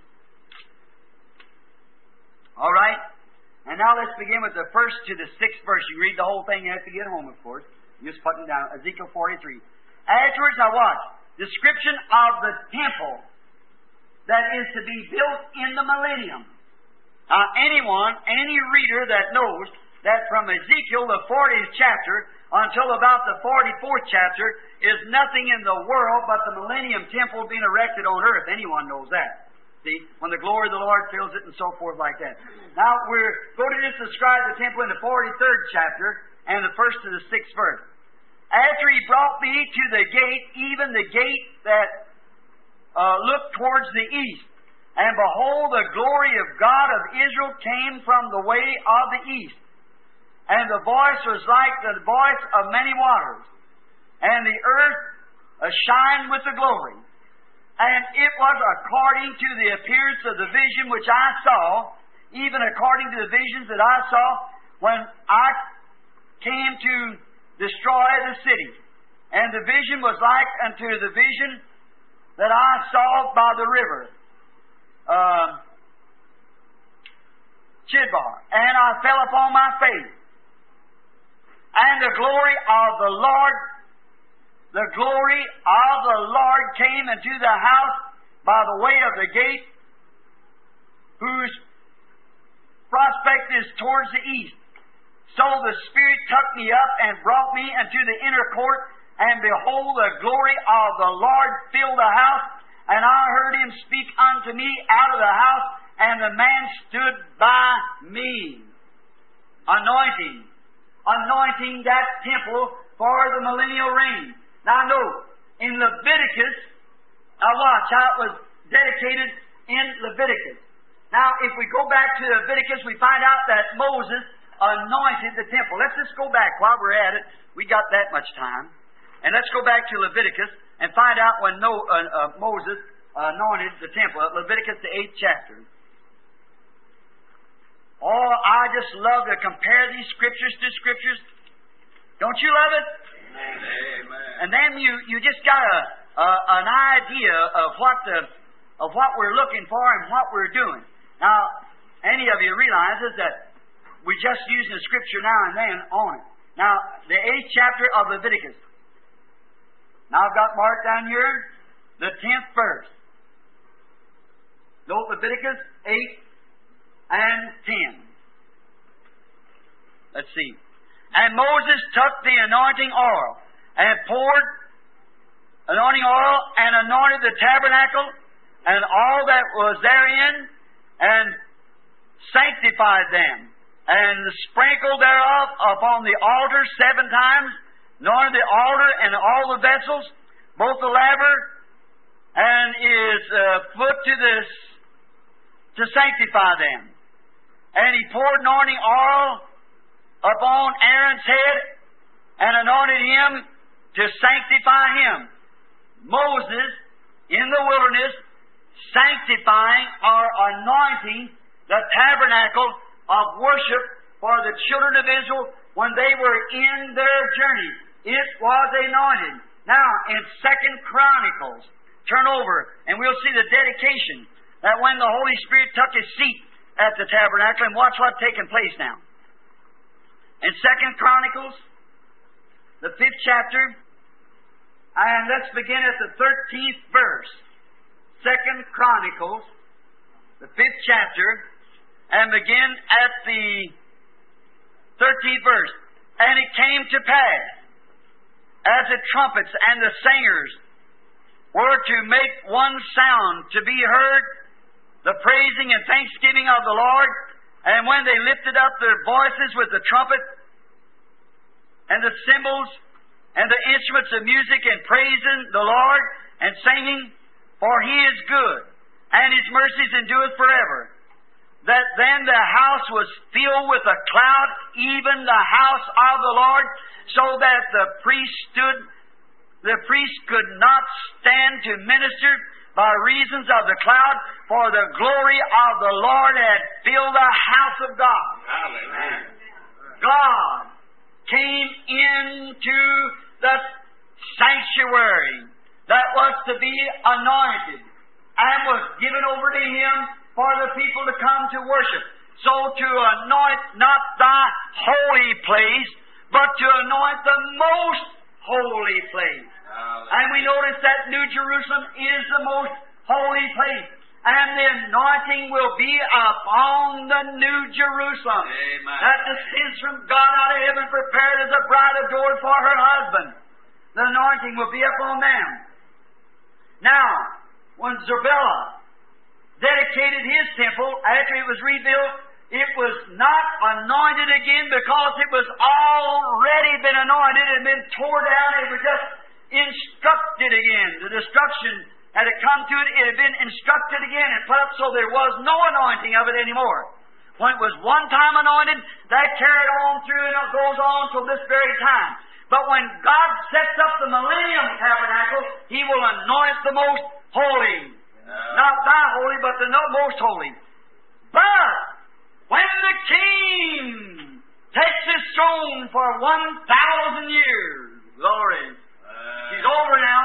Speaker 1: All right? And now let's begin with the 1st to the 6th verse. You read the whole thing, you have to get home, of course. You just put it down. Ezekiel 43. Afterwards, now watch. Description of the temple that is to be built in the millennium. Now, any reader that knows that from Ezekiel, the 40th chapter, until about the 44th chapter, is nothing in the world but the millennium temple being erected on earth. Anyone knows that. See, when the glory of the Lord fills it and so forth like that. Now, we're going to just describe the temple in the 43rd chapter and the 1st to the 6th verse. After He brought me to the gate, even the gate that looked towards the east, and behold, the glory of God of Israel came from the way of the east. And the voice was like the voice of many waters, and the earth shined with the glory. And it was according to the appearance of the vision which I saw, even according to the visions that I saw when I came to destroy the city. And the vision was like unto the vision that I saw by the river Chidbar. And I fell upon my face. And the glory of the Lord came into the house by the way of the gate, whose prospect is towards the east. So the Spirit took me up and brought me into the inner court, and behold, the glory of the Lord filled the house, and I heard Him speak unto me out of the house, and the man stood by me, anointing that temple for the millennial reign. Now note, in Leviticus, now watch how it was dedicated in Leviticus. Now, if we go back to Leviticus, we find out that Moses anointed the temple. Let's just go back while we're at it. We got that much time. And let's go back to Leviticus and find out when Moses anointed the temple. Leviticus, the 8th chapter. Oh, I just love to compare these scriptures to scriptures. Don't you love it? Amen. And then you just got an idea of what we're looking for and what we're doing. Now, any of you realizes that we're just using the scripture now and then on it. Now, the 8th chapter of Leviticus. Now I've got marked down here the 10th verse. Note Leviticus 8 and 10. Let's see. And Moses took the anointing oil and poured anointing oil and anointed the tabernacle and all that was therein, and sanctified them, and sprinkled thereof upon the altar 7 times, anointed the altar and all the vessels, both the laver and his foot to sanctify them. And he poured anointing oil upon Aaron's head and anointed him to sanctify him. Moses, in the wilderness, sanctifying or anointing the tabernacle of worship for the children of Israel when they were in their journey. It was anointed. Now, in 2 Chronicles, turn over and we'll see the dedication that when the Holy Spirit took His seat at the tabernacle, and watch what's taking place now. In 2 Chronicles, the 5th chapter, and let's begin at the 13th verse. 2 Chronicles, the 5th chapter, and begin at the 13th verse. And it came to pass, as the trumpets and the singers were to make one sound to be heard, the praising and thanksgiving of the Lord, and when they lifted up their voices with the trumpet and the cymbals and the instruments of music and praising the Lord and singing, for He is good, and His mercies endureth forever. That then the house was filled with a cloud, even the house of the Lord, so that the priest could not stand to minister by reasons of the cloud, for the glory of the Lord had filled the house of God.
Speaker 2: Hallelujah.
Speaker 1: God came into the sanctuary that was to be anointed and was given over to Him for the people to come to worship. So to anoint not thy holy place, but to anoint the most holy place. And we notice that New Jerusalem is the most holy place. And the anointing will be upon the New Jerusalem.
Speaker 2: Amen.
Speaker 1: That descends from God out of heaven, prepared as a bride adored for her husband. The anointing will be upon them. Now, when Zerubbabel dedicated his temple after it was rebuilt, it was not anointed again because it was already been anointed and been torn down. It was just instructed again. The destruction had come to it. It had been instructed again and put up, so there was no anointing of it anymore. When it was one time anointed, that carried on through and it goes on till this very time. But when God sets up the millennium tabernacle, He will anoint the most holy. Not thy holy, but the most holy. But when the King takes His throne for 1,000 years, glory, He's over now.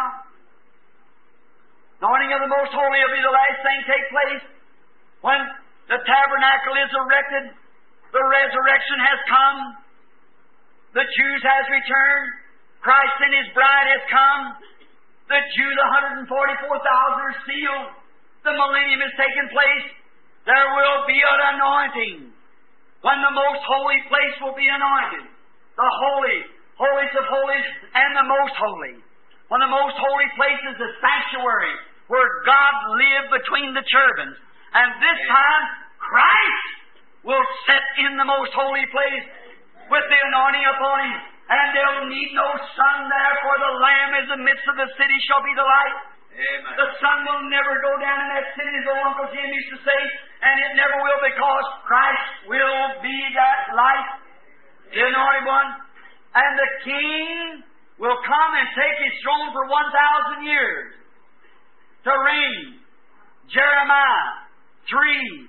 Speaker 1: Anointing of the most holy will be the last thing to take place. When the tabernacle is erected, the resurrection has come. The Jews has returned. Christ and His bride has come. The Jews, 144,000 are sealed. The millennium has taken place. There will be an anointing when the most holy place will be anointed. The holy, holiest of holies, and the most holy. When the most holy place is the sanctuary where God lived between the cherubims. And this time, Christ will set in the most holy place with the anointing upon Him. And they'll need no sun there, for the Lamb in the midst of the city shall be the light.
Speaker 2: Amen.
Speaker 1: The sun will never go down in that city, as old Uncle Jim used to say, and it never will, because Christ will be that light, the anointed one. And the King will come and take His throne for 1,000 years to reign. Jeremiah 3, 12,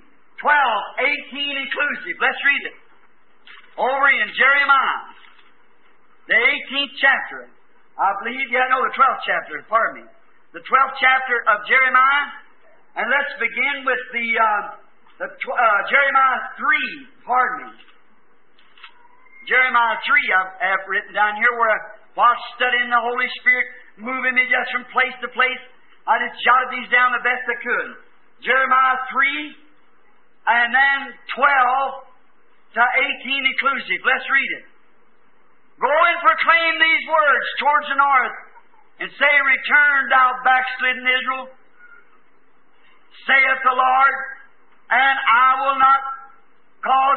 Speaker 1: 18 inclusive. Let's read it. Over in Jeremiah, the 18th chapter. I believe, the 12th chapter, pardon me. The 12th chapter of Jeremiah. And let's begin with Jeremiah 3, pardon me. Jeremiah 3 I have written down here where while studying the Holy Spirit, moving me just from place to place, I just jotted these down the best I could. Jeremiah 3, and then 12 to 18 inclusive. Let's read it. Go and proclaim these words towards the north, and say, Return, thou backslidden Israel, saith the Lord, and I will not cause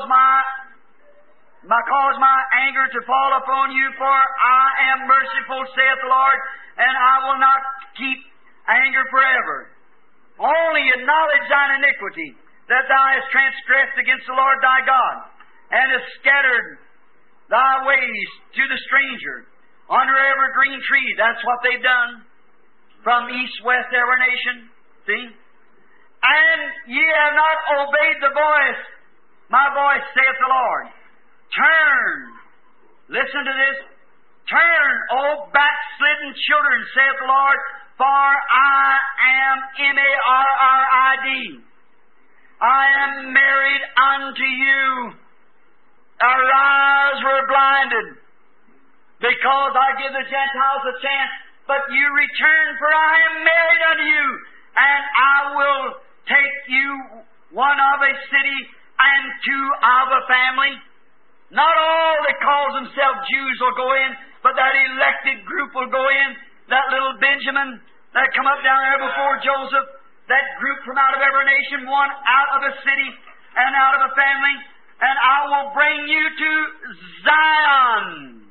Speaker 1: my anger to fall upon you, for I am merciful, saith the Lord, and I will not keep anger forever. Only acknowledge thine iniquity, that thou hast transgressed against the Lord thy God, and hast scattered thy ways to the stranger, under every green tree. That's what they've done, from east, west, every nation. See? And ye have not obeyed the voice, my voice, saith the Lord. Turn, listen to this, turn, O backslidden children, saith the Lord, for I am M-A-R-R-I-D. I am married unto you. Our eyes were blinded, because I give the Gentiles a chance, but you return, for I am married unto you, and I will take you one of a city and two of a family. Not all that calls themselves Jews will go in, but that elected group will go in. That little Benjamin that come up down there before Joseph, that group from out of every nation, one out of a city and out of a family, and I will bring you to Zion.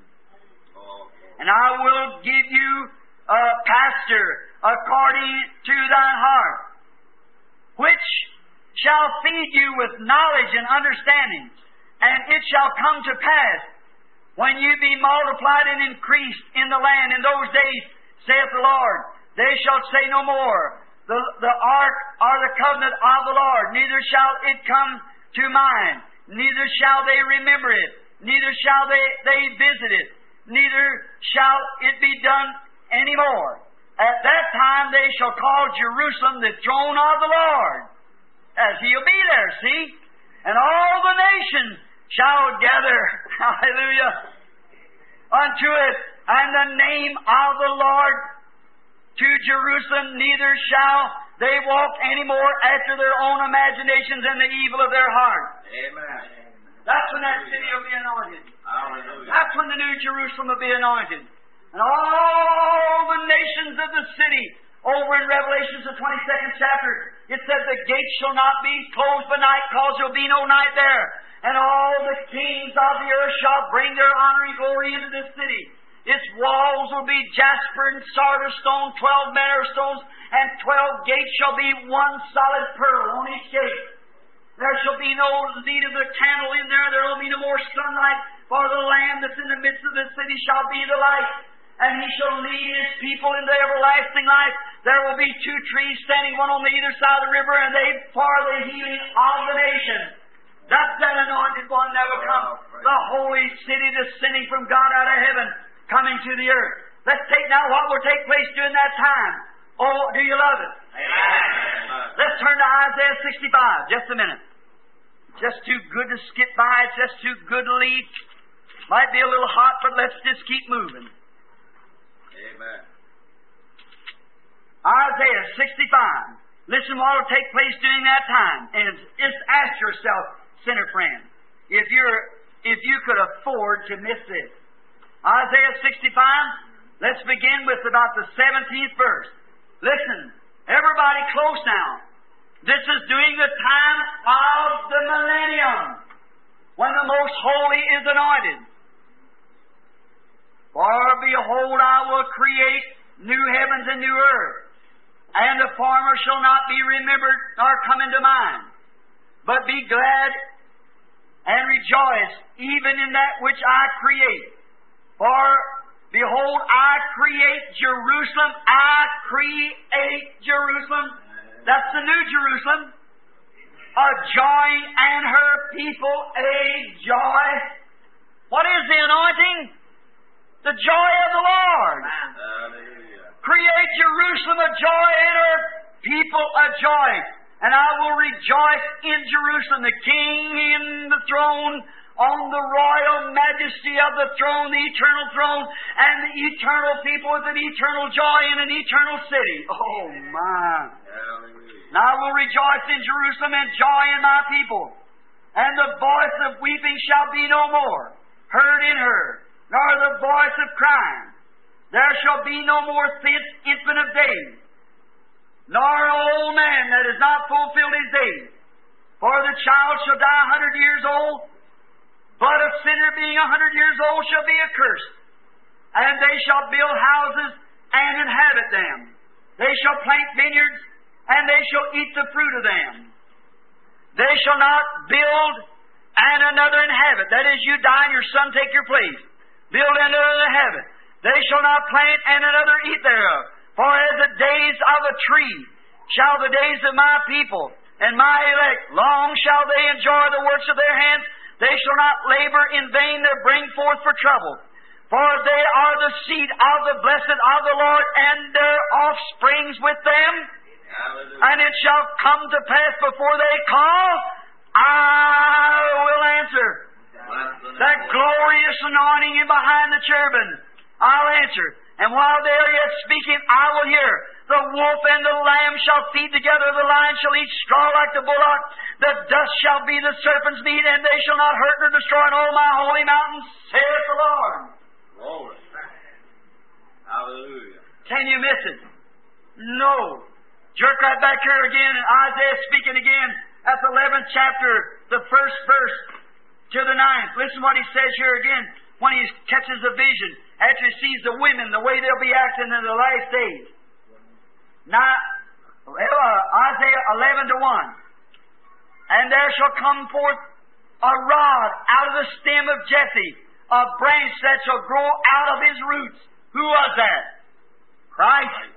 Speaker 1: And I will give you a pastor according to thine heart, which shall feed you with knowledge and understanding. And it shall come to pass, when you be multiplied and increased in the land in those days, saith the Lord, they shall say no more, the ark or the covenant of the Lord, neither shall it come to mind, neither shall they remember it, neither shall they visit it, neither shall it be done any more. At that time they shall call Jerusalem the throne of the Lord, as He'll be there, see? And all the nations shall gather, hallelujah, unto it, and the name of the Lord to Jerusalem, neither shall they walk any more after their own imaginations and the evil of their heart.
Speaker 2: Amen.
Speaker 1: That's when that city will be anointed.
Speaker 2: Hallelujah.
Speaker 1: That's when the New Jerusalem will be anointed. And all the nations of the city, over in Revelation, the 22nd chapter, it says the gates shall not be closed by night, cause there will be no night there. And all the kings of the earth shall bring their honor and glory into this city. Its walls will be jasper and sardis stone, 12 manner stones, and 12 gates shall be one solid pearl on each gate. There shall be no need of the candle in there. There will be no more sunlight, for the Lamb that's in the midst of the city shall be the light. And He shall lead His people into everlasting life. There will be two trees standing, one on the either side of the river, and they for the healing of the nation. That's that anointed one that will come. The holy city descending from God out of heaven, coming to the earth. Let's take now what will take place during that time. Oh, do you love it?
Speaker 2: Amen.
Speaker 1: Let's turn to Isaiah 65. Just a minute. Just too good to skip by. It's just too good to leave. Might be a little hot, but let's just keep moving.
Speaker 2: Amen.
Speaker 1: Isaiah 65. Listen what will take place during that time. And just ask yourself, sinner friend, if you could afford to miss this. Isaiah 65, let's begin with about the 17th verse. Listen, everybody close now. This is during the time of the millennium, when the Most Holy is anointed. For behold, I will create new heavens and new earth, and the former shall not be remembered nor come into mind. But be glad and rejoice even in that which I create. For behold, I create Jerusalem. I create Jerusalem. That's the New Jerusalem. A joy, and her people a joy. What is the anointing? The joy of the Lord.
Speaker 2: Hallelujah.
Speaker 1: Create Jerusalem a joy, and her people a joy. And I will rejoice in Jerusalem, the King in the throne, on the royal majesty of the throne, the eternal throne, and the eternal people with an eternal joy in an eternal city. Oh, my.
Speaker 2: Hallelujah.
Speaker 1: And I will rejoice in Jerusalem and joy in my people. And the voice of weeping shall be no more heard in her, nor the voice of crying. There shall be no more infant of days, nor an old man that has not fulfilled his days. For the child shall die 100 years old, but a sinner being 100 years old shall be accursed. And they shall build houses and inhabit them. They shall plant vineyards, and they shall eat the fruit of them. They shall not build and another inhabit. That is, you die and your son take your place. Build and another inhabit. They shall not plant and another eat thereof. For as the days of a tree shall the days of my people and my elect. Long shall they enjoy the works of their hands. They shall not labor in vain that bring forth for trouble. For they are the seed of the blessed of the Lord, and their offsprings with them.
Speaker 2: Hallelujah.
Speaker 1: And it shall come to pass before they call, I will answer. That glorious anointing in behind the cherubim, I'll answer. And while they are yet speaking, I will hear. The wolf and the lamb shall feed together, the lion shall eat straw like the bullock. The dust shall be the serpent's meat, and they shall not hurt nor destroy in all my holy mountains, saith the Lord.
Speaker 2: Glory. Hallelujah.
Speaker 1: Can you miss it? No. Jerk right back here again, and Isaiah speaking again at the 11th chapter, the first verse to the 9th. Listen what he says here again when he catches a vision after he sees the women, the way they'll be acting in the last days. Now, Isaiah 11:1. And there shall come forth a rod out of the stem of Jesse, a branch that shall grow out of his roots. Who was that? Christ.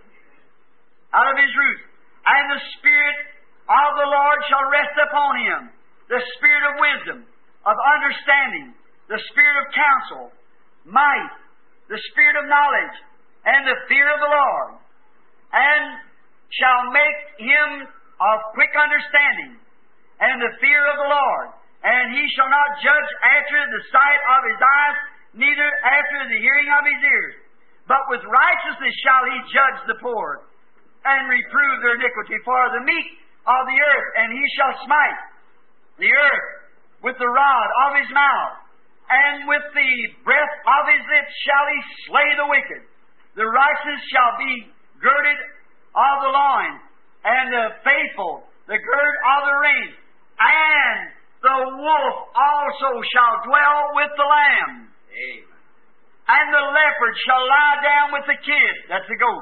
Speaker 1: Out of his roots. And the Spirit of the Lord shall rest upon him. The Spirit of wisdom, of understanding, the Spirit of counsel, might, the Spirit of knowledge, and the fear of the Lord. And shall make him of quick understanding, and the fear of the Lord. And he shall not judge after the sight of his eyes, neither after the hearing of his ears. But with righteousness shall he judge the poor, and reprove their iniquity for the meek of the earth. And he shall smite the earth with the rod of his mouth, and with the breath of his lips shall he slay the wicked. The righteous shall be girded of the loins, and the faithful the gird of the reins. And the wolf also shall dwell with the lamb.
Speaker 2: Amen.
Speaker 1: And the leopard shall lie down with the kid, that's the goat,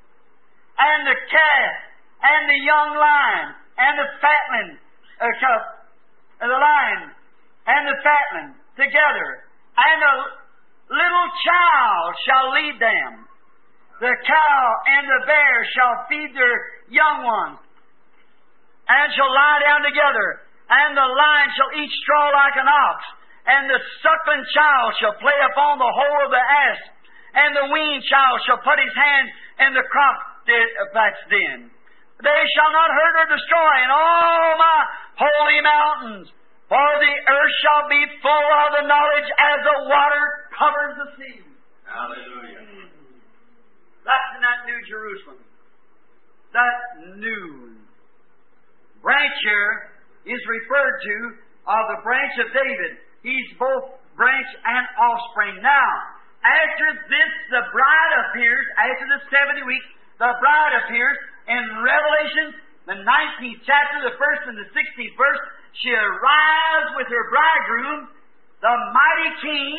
Speaker 1: and the calf, and the young lion, and the fatling calf, and the lion, and the fatling together, and a little child shall lead them. The cow and the bear shall feed their young ones, and shall lie down together, and the lion shall eat straw like an ox, and the suckling child shall play upon the hole of the ass, and the weaned child shall put his hand in the crop that's den. They shall not hurt or destroy in all my holy mountains, for the earth shall be full of the knowledge as the water covers the sea.
Speaker 2: Hallelujah.
Speaker 1: That's in that New Jerusalem. That new branch here is referred to of the branch of David. He's both branch and offspring. Now, after this, the bride appears, after the 70 weeks, the bride appears in Revelation, the 19th chapter, the 1st and the 16th verse. She arrives with her bridegroom, the mighty king.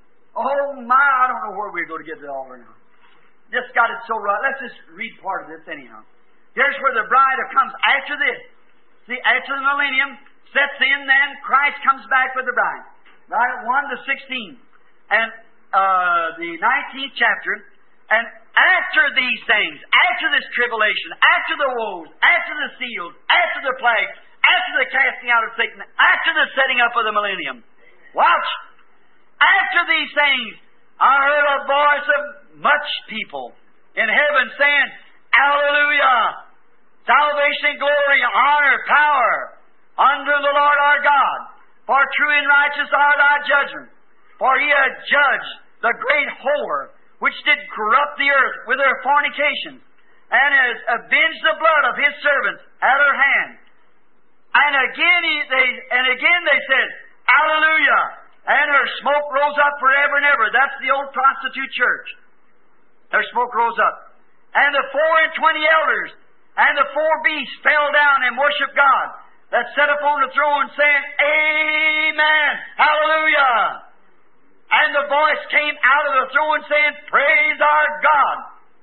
Speaker 1: Oh my, I don't know where we're going to get to all right now. Just got it so right. Let's just read part of this anyhow. Here's where the bride comes after this. See, after the millennium sets in, then Christ comes back with the bride. Right, 1 to 16. And the 19th chapter. And after these things, after this tribulation, after the woes, after the seals, after the plagues, after the casting out of Satan, after the setting up of the millennium. Watch. After these things, I heard a voice of much people in heaven saying, Hallelujah! Salvation, glory, honor, power unto the Lord our God. For true and righteous are thy judgments. For he hath judged the great whore, which did corrupt the earth with her fornications, and has avenged the blood of his servants at her hand. And again they said, Hallelujah! And her smoke rose up forever and ever. That's the old prostitute church. Her smoke rose up. And the 24 elders and the 4 beasts fell down and worshiped God that sat upon the throne, saying, Amen! Hallelujah! And the voice came out of the throne saying, Praise our God!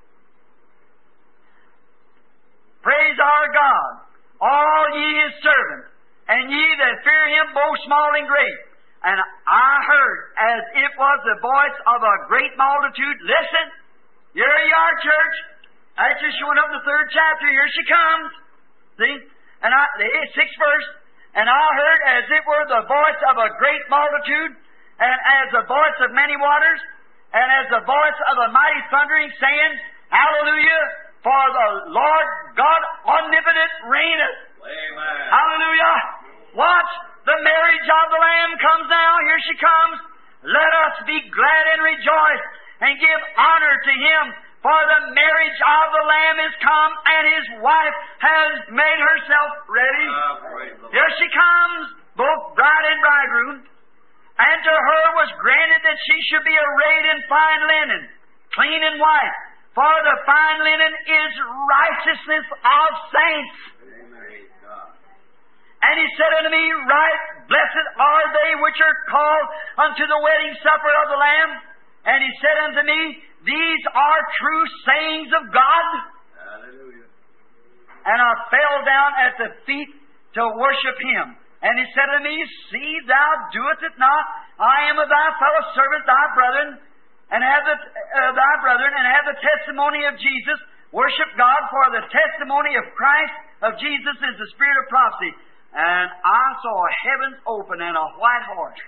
Speaker 1: Praise our God, all ye his servants, and ye that fear him, both small and great. And I heard, as it was the voice of a great multitude, listen, here you are, church. That's just showing up in the 3rd chapter. Here she comes. See? And the 6th verse. And I heard, as it were the voice of a great multitude, and as the voice of many waters, and as the voice of a mighty thundering, saying, Hallelujah, for the Lord God omnipotent reigneth.
Speaker 2: Amen.
Speaker 1: Hallelujah. Watch, the marriage of the Lamb comes now. Here she comes. Let us be glad and rejoice, and give honor to him, For the marriage of the Lamb is come, and His wife has made herself ready. Here she comes, both bride and bridegroom. And to her was granted that she should be arrayed in fine linen, clean and white. For the fine linen is righteousness of saints. And He said unto me, Right blessed are they which are called unto the wedding supper of the Lamb. And He said unto me, These are true sayings of God.
Speaker 2: Hallelujah.
Speaker 1: And I fell down at the feet to worship Him. And He said unto me, See thou doest it not. I am of thy fellow servants, thy brethren, and have the testimony of Jesus. Worship God, for the testimony of Christ of Jesus is the spirit of prophecy. And I saw heavens open and a white horse.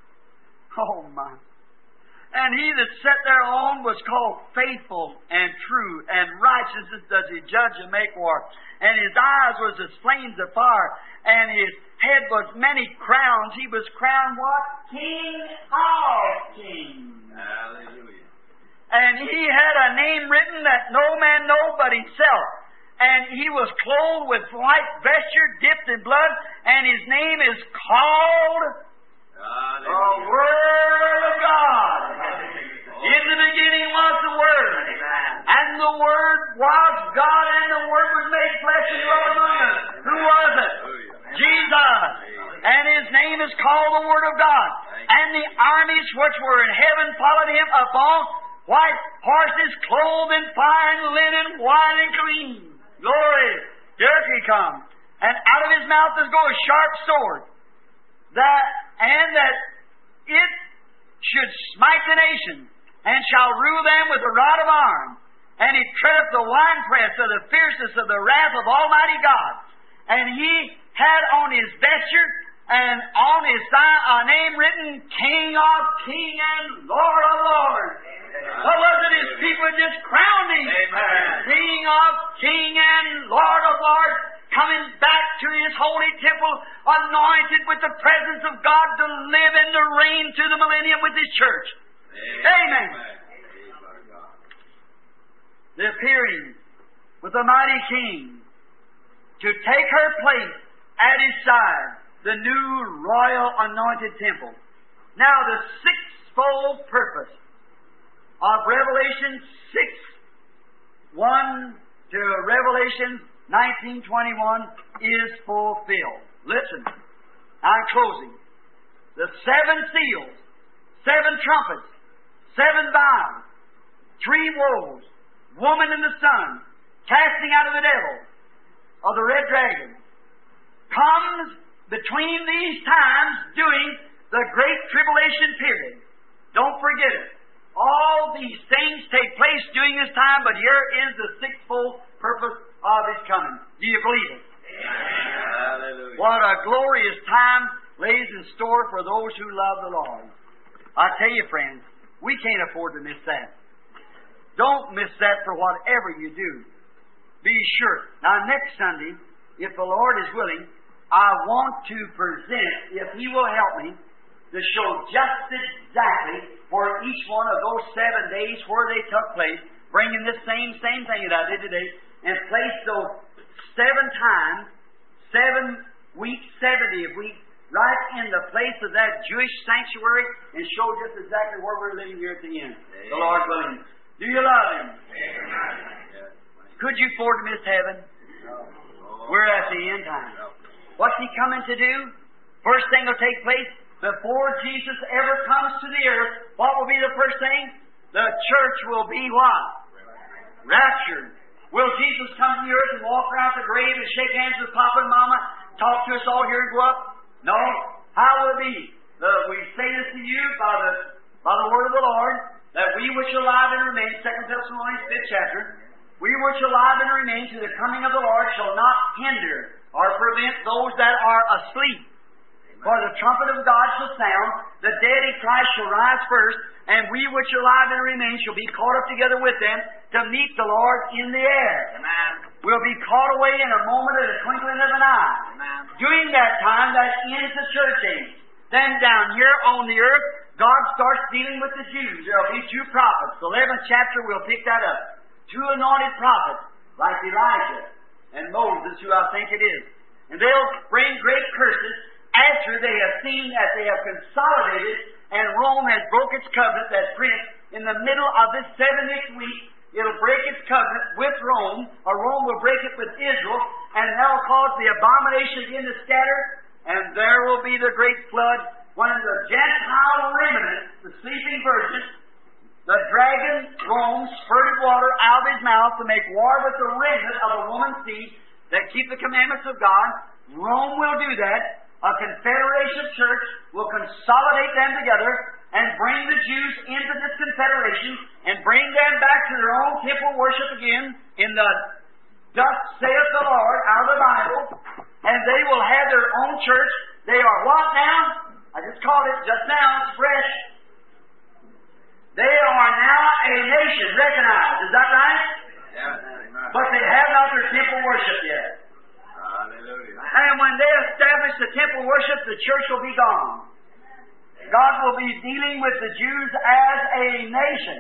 Speaker 1: Oh my! And He that sat thereon was called Faithful and True, and righteousness does He judge and make war. And His eyes was as flames of fire, and His head was many crowns. He was crowned what? King of kings.
Speaker 2: Hallelujah.
Speaker 1: And He had a name written that no man know but Himself. And He was clothed with white vesture dipped in blood, and His name is called the Word of God. In the beginning was the Word, and the Word was God, and the Word was made flesh and dwelt among us. Who was it? Jesus. And His name is called the Word of God. And the armies which were in heaven followed Him upon white horses, clothed in fine linen, white and clean. Glory! Here He comes. And out of His mouth is go a sharp sword, that it should smite the nations, and shall rule them with a rod of iron. And He treadeth the winepress of the fierceness of the wrath of Almighty God. And He had on His vesture and on His thigh a name written, King of Kings and Lord of Lords. What was it? His people just crowned Him. King of Kings and Lord of Lords, coming back to His holy temple, anointed with the presence of God to live and to reign to the millennium with His church. Amen. The appearing with the mighty King to take her place at His side, the new royal anointed temple. Now the sixfold purpose of Revelation 6:1 to Revelation 19:21 is fulfilled. Listen, I'm closing. The seven seals, seven trumpets, seven vials, three woes, woman in the sun, casting out of the devil, of the red dragon, comes between these times during the great tribulation period. Don't forget it. All these things take place during this time, but here is the sixfold purpose of His coming. Do you believe it?
Speaker 2: Hallelujah.
Speaker 1: What a glorious time lays in store for those who love the Lord. I tell you, friends, we can't afford to miss that. Don't miss that for whatever you do. Be sure. Now, next Sunday, if the Lord is willing, I want to present, if He will help me, to show just exactly for each one of those 7 days where they took place, bringing this same thing that I did today, and place those 7 times, 7 weeks, 70 weeks, right in the place of that Jewish sanctuary, and show just exactly where we're living here at the end. Amen. The Lord willing. Do you love Him? Amen. Could you afford to miss heaven? No. We're at the end time. No. What's He coming to do? First thing will take place before Jesus ever comes to the earth. What will be the first thing? The church will be what? Raptured. Will Jesus come to the earth and walk around the grave and shake hands with Papa and Mama, talk to us all here and go up? No. How will it be? We say this to you by the word of the Lord, that we which are alive and remain, 2 Thessalonians 5th chapter, we which are alive and remain to the coming of the Lord shall not hinder or prevent those that are asleep. For the trumpet of God shall sound, the dead in Christ shall rise first, and we which are alive and remain shall be caught up together with them to meet the Lord in the air. Amen. We'll be caught away in a moment of the twinkling of an eye. Amen. During that time, that ends the church age. Then down here on the earth, God starts dealing with the Jews. There will be 2 prophets. The 11th chapter, we'll pick that up. true anointed prophets like Elijah and Moses, who I think it is. And they'll bring great curses after they have seen that they have consolidated and Rome has broke its covenant, that prince, in the middle of this 70th week, it'll break its covenant with Rome, or Rome will break it with Israel, and that'll cause the abomination again to scatter, and there will be the great flood when the Gentile remnant, the sleeping virgin, the dragon, Rome, spurted water out of his mouth to make war with the remnant of the woman's seed that keep the commandments of God. Rome will do that. A confederation church will consolidate them together and bring the Jews into this confederation and bring them back to their own temple worship again in the thus saith the Lord out of the Bible, and they will have their own church. They are what now? I just called it just now, it's fresh. They are now a nation, recognized. Is that right?
Speaker 2: Yeah.
Speaker 1: But they have not their temple worship yet.
Speaker 2: Hallelujah.
Speaker 1: And when they establish the temple worship, the church will be gone. God will be dealing with the Jews as a nation.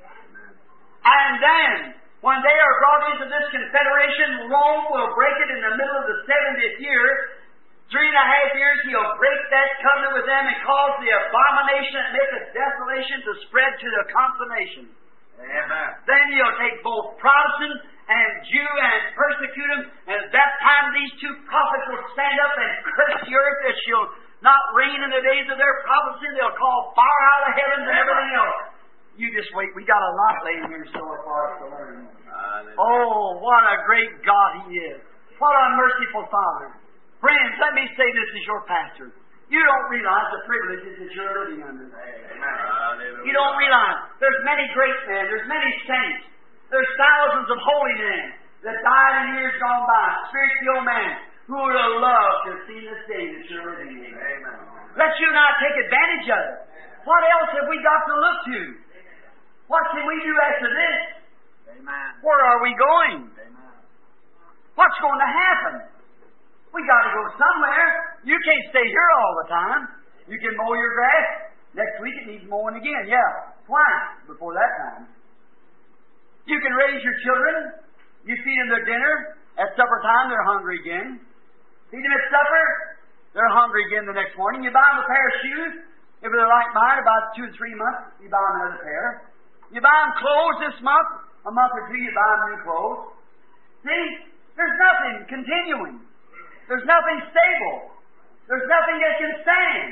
Speaker 1: And then, when they are brought into this confederation, Rome will break it in the middle of the 70th year. 3.5 years, he'll break that covenant with them and cause the abomination and make a desolation to spread to the consummation.
Speaker 2: Amen.
Speaker 1: Then he'll take both Protestant and Jew and persecute them, and at that time these two prophets will stand up and curse the earth that she'll not reign in the days of their prophecy. They'll call fire out of the heavens and everything else. You just wait. We got a lot laying here in store for us to learn. Oh, what a great God He is. What a merciful Father. Friends, let me say this as your pastor. You don't realize the privileges that you're living under. You don't realize there's many great men, there's many saints, there's thousands of holy men that died in years gone by, spiritual men, who would have loved to have seen this day that you're living in. Amen. Let you not take advantage of it. What else have we got to look to? What can we do after this? Amen. Where are we going? Amen. What's going to happen? We got to go somewhere. You can't stay here all the time. You can mow your grass. Next week it needs mowing again. Yeah, twice before that time. You can raise your children. You feed them their dinner. At supper time, they're hungry again. Feed them at supper, they're hungry again the next morning. You buy them a pair of shoes. If they're like mine, about 2 or 3 months, you buy them another pair. You buy them clothes this month. A month or two, you buy them new clothes. See, there's nothing continuing. There's nothing stable. There's nothing that can stand.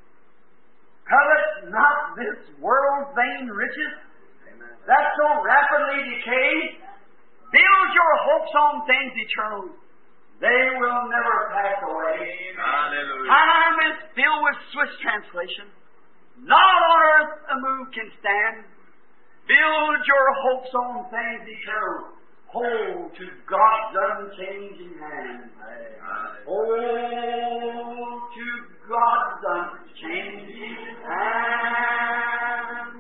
Speaker 1: Covet not this world's vain riches that so rapidly decay. Build your hopes on things eternal. They will never pass away.
Speaker 2: Hallelujah.
Speaker 1: Time is filled with Swiss translation. Not on earth a move can stand. Build your hopes on things eternal. Hold to God's unchanging hand. Hold to God's unchanging hand.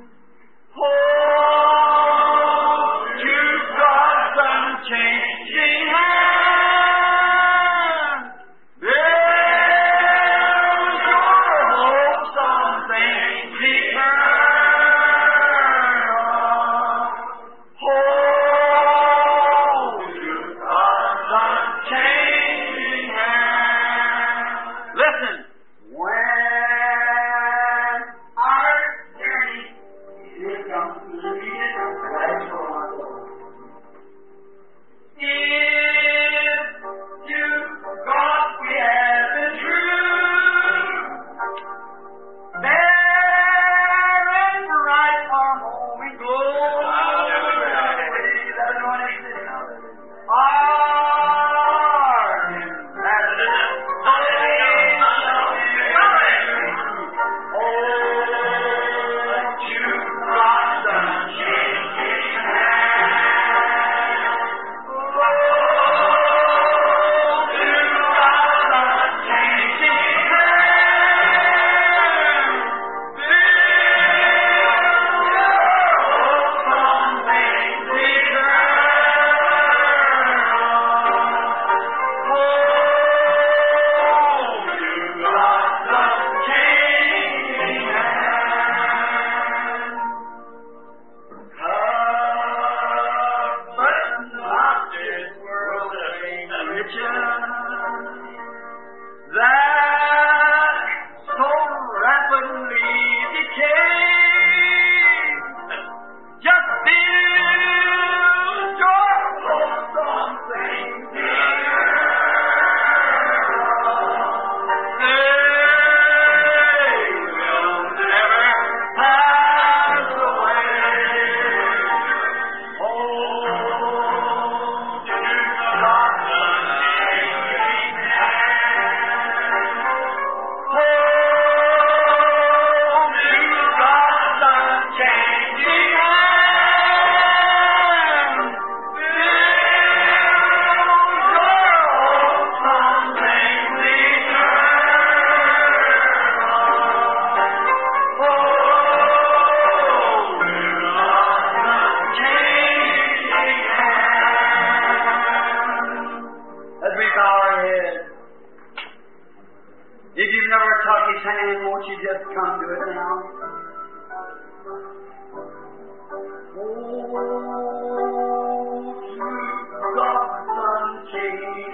Speaker 1: Hold to God's unchanging hand. Build your hopes on things eternal. Hold to God's unchanging hand. hand, won't you just come to it now? Oh, to God's unchanging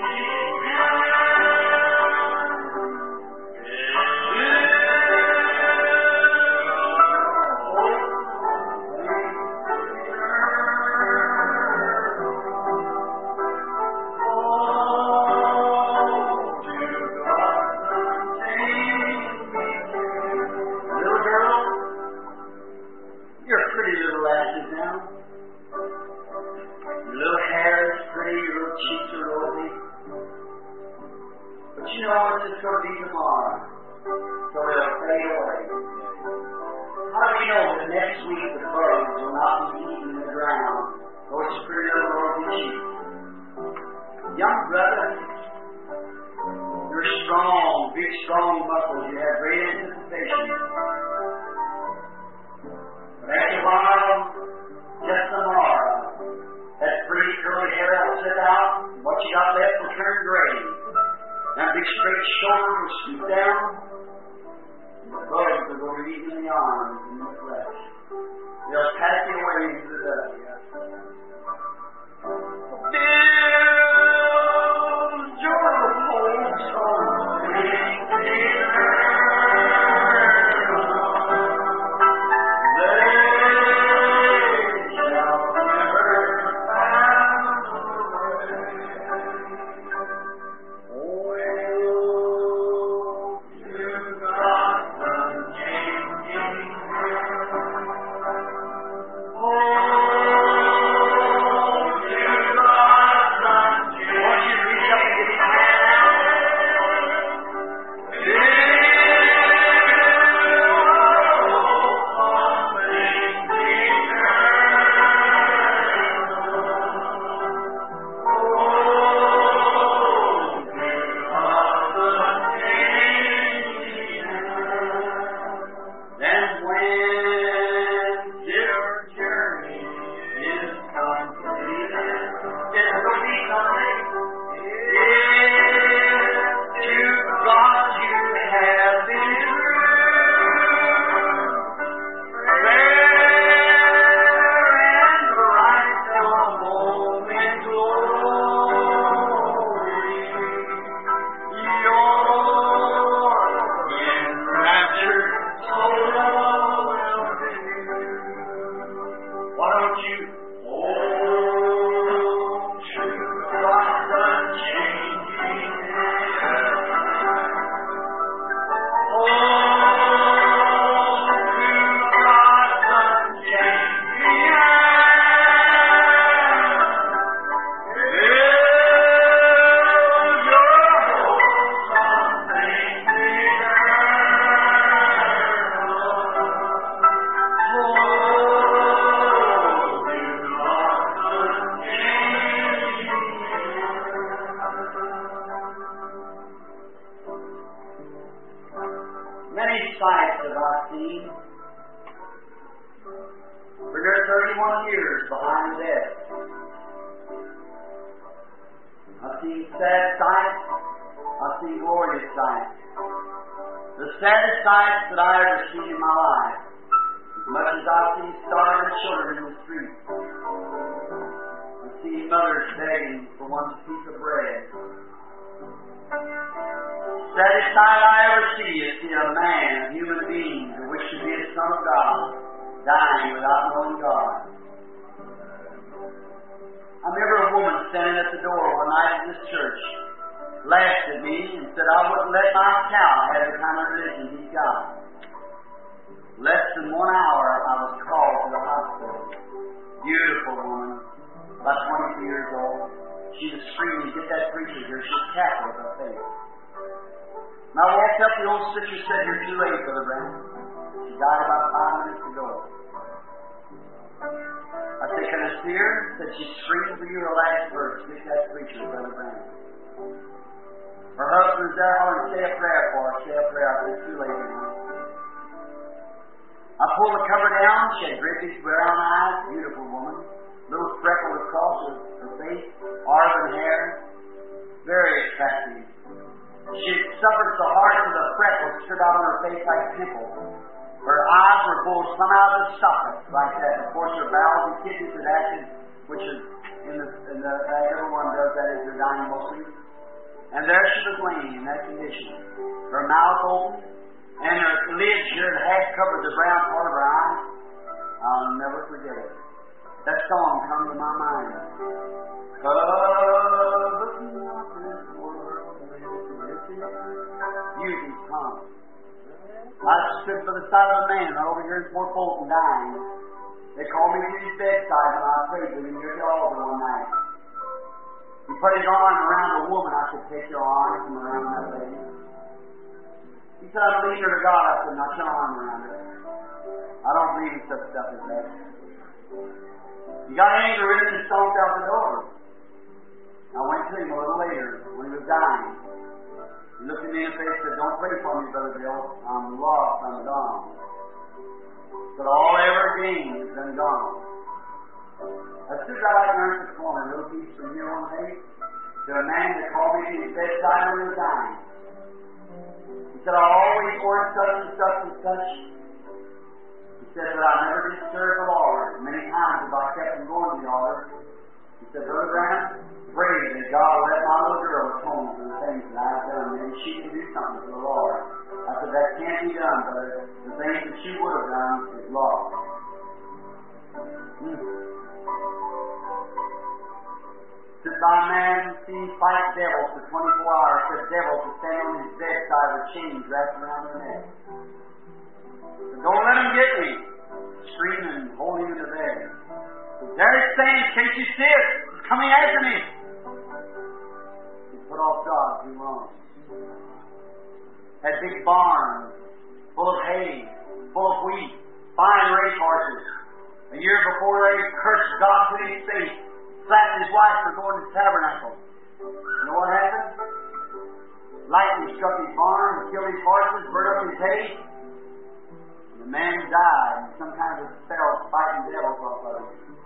Speaker 1: She suffered so hard that the freckles stood out on her face like pimples. Her eyes were both somehow the sockets like that. Of course, her bowels and kidneys had acted, which is everyone does that as they're dying mostly. And there she was laying in that condition. Her mouth open, and her lids here had covered the brown part of her eye. I'll never forget it. That song comes to my mind. Cover not this world with beauty's come. I stood by the side of a man over here in Fort Fulton dying. They called me to his bedside when I prayed with him near the altar one night. He put his arm around the woman. I said, take your arm from around that lady. He said, I'm leading her to God. I said, not your arm around her. I don't believe in such stuff as that. He got angry with him and stomped out the door. I went to him a little later when he was dying. He looked at me in the face and said, don't pray for me, Brother Bill. I'm lost. I'm gone. But all I ever gained is done gone. I stood right out there in the corner, a little piece from here one day, to a man that called me to his bedside when he was dying. He said, I always ordered such and such and such. He said, but I never did serve the Lord. Many times if I kept from going to the altar, he said, Brother Grant, pray that God will let my little girl atone for the things that I've done. Maybe she can do something for the Lord. I said, that can't be done, but the things that she would have done is lost. Stood by a man and seen fight devils for 24 hours. Said devils to stand on his bedside with chains wrapped around their neck. Said, don't let him get me. Screaming and holding him to bed. Said, there he's saying, can't you see it? It's coming after me. He put off God too long. Had big barns full of hay, full of wheat, fine race horses. A year before they cursed God to his face, slapped his wife for going to the tabernacle. You know what happened? Lightning struck his barn, killed his horses, burned up his hay. And the man died, and some kind of a spell fighting devils off of him.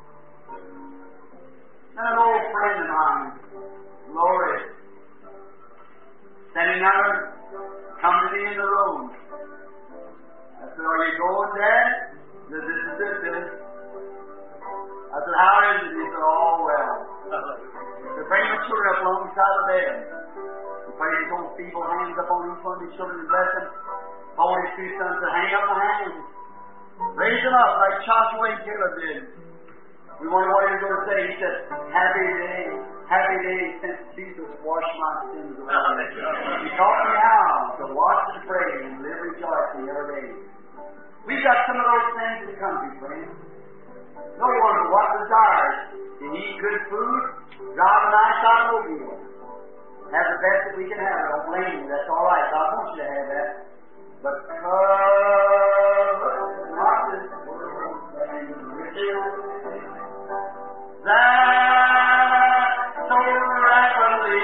Speaker 1: And an old friend of mine, Lori, standing there, come to me in the road. I said, are you going, Dad? He said, this is it, Billy. I said, how is it? He said, all well. They bring the children up alongside the bed. He put his own feeble hands up on each one of his children and bless them. Told his two sons to hang up my hands. Raise them up like Joshua and Caleb did. We wondered what he was going to say. He said, happy day since Jesus washed my sins away. He taught me how to watch and pray and live rejoicing every day. We've got some of those things in the country, friends. No wonder what desires to eat good food, drive a nice automobile. Have the best that we can have. I don't blame you. That's all right. God wants you to have that. But not this world thing that so rapidly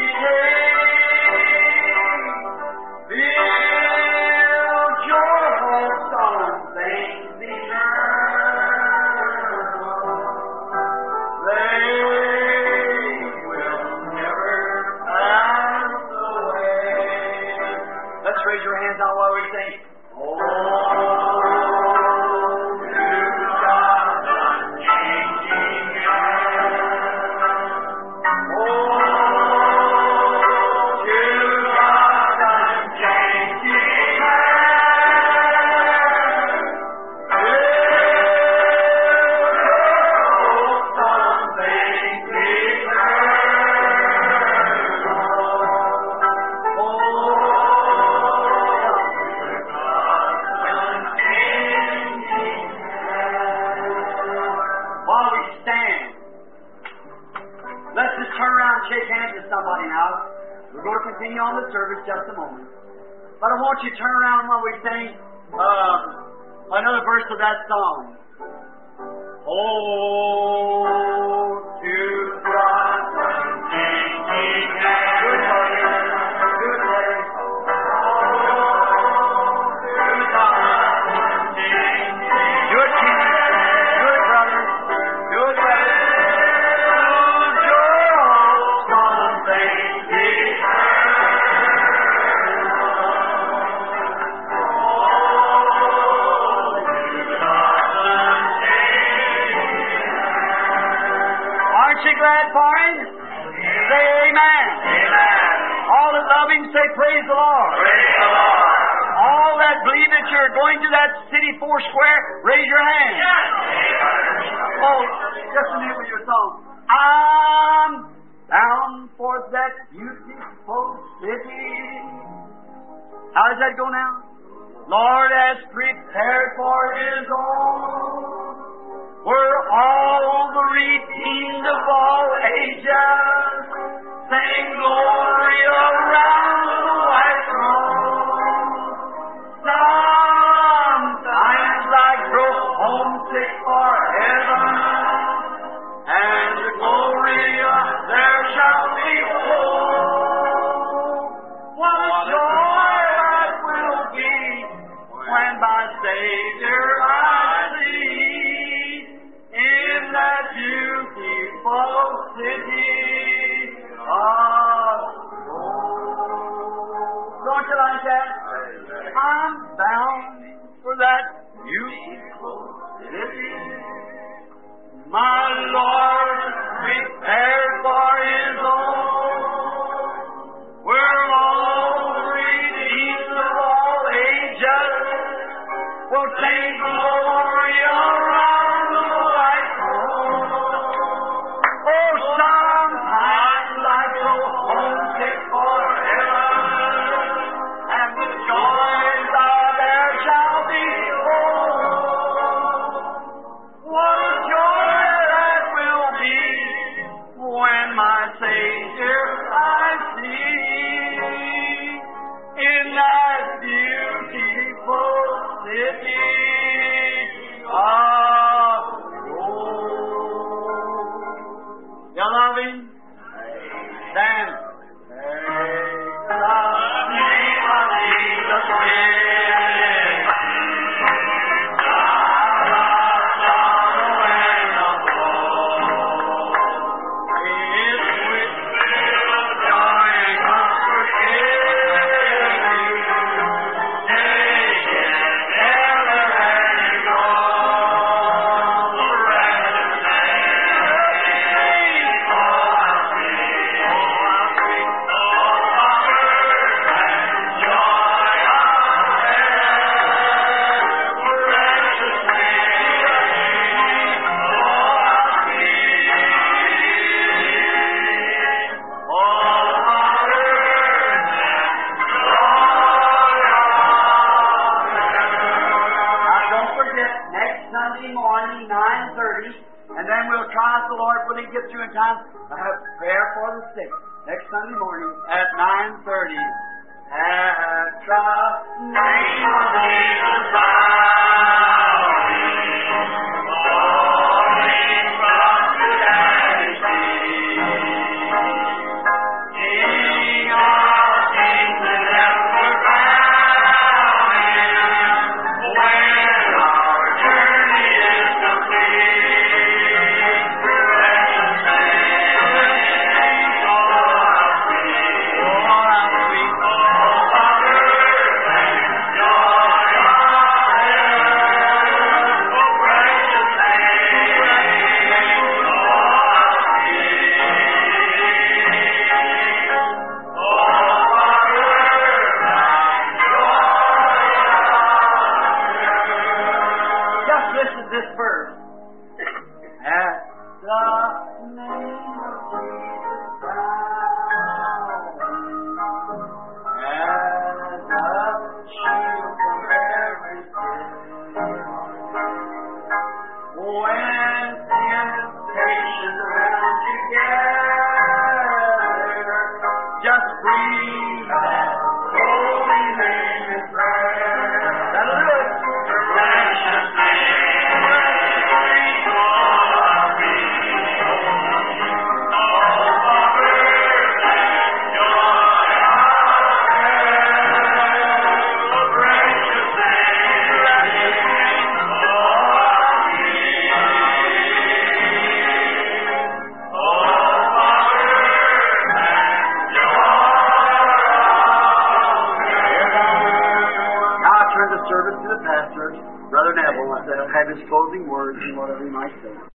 Speaker 1: decay. Build your hopes on things eternal. They will never pass away. Let's raise your hands on while we sing. Continue on the service just a moment. But I want you to turn around while we sing another verse of that song. Oh, to God, unchanging hand. Good buddy. Good buddy. Oh, to God, unchanging. Good king. Good brother. Good brother. Lose your hopes on things eternal. say, praise the Lord.
Speaker 2: Praise the Lord.
Speaker 1: All that believe that you're going to that city Foursquare, raise your hand. Oh, just a minute with your song. I'm bound for that beautiful city. How does that go now? Lord has prepared for His own, where all the redeemed of all ages sing glory around the white throne. Sometimes I grow homesick for heaven, and the glory there shall be full. What a joy that will be when my Savior I see in that beautiful city of gold. Don't you like that? I'm bound for that beautiful city. My Lord prepared for His own, where all the redeemed of all ages will sing glory around the white throne. Oh, sometimes I grow homesick for heaven, and the joys there shall be full. What a joy that will be when my Savior I see in that beautiful city of gold. You love Him? Stand. Praise the name of Jesus Christ. Prayer for the sick next Sunday morning at 9:30. At the name of Jesus, falling from humanity, King of kings and ever crowning, when our journey is complete, precious this verse. At the name of Jesus bowing, as a shield from every sin, when temptations around you gather, just breathe that holy name in prayer. That'll do it. Precious name. Service to the pastor, Brother Neville, have his closing words and whatever he might say.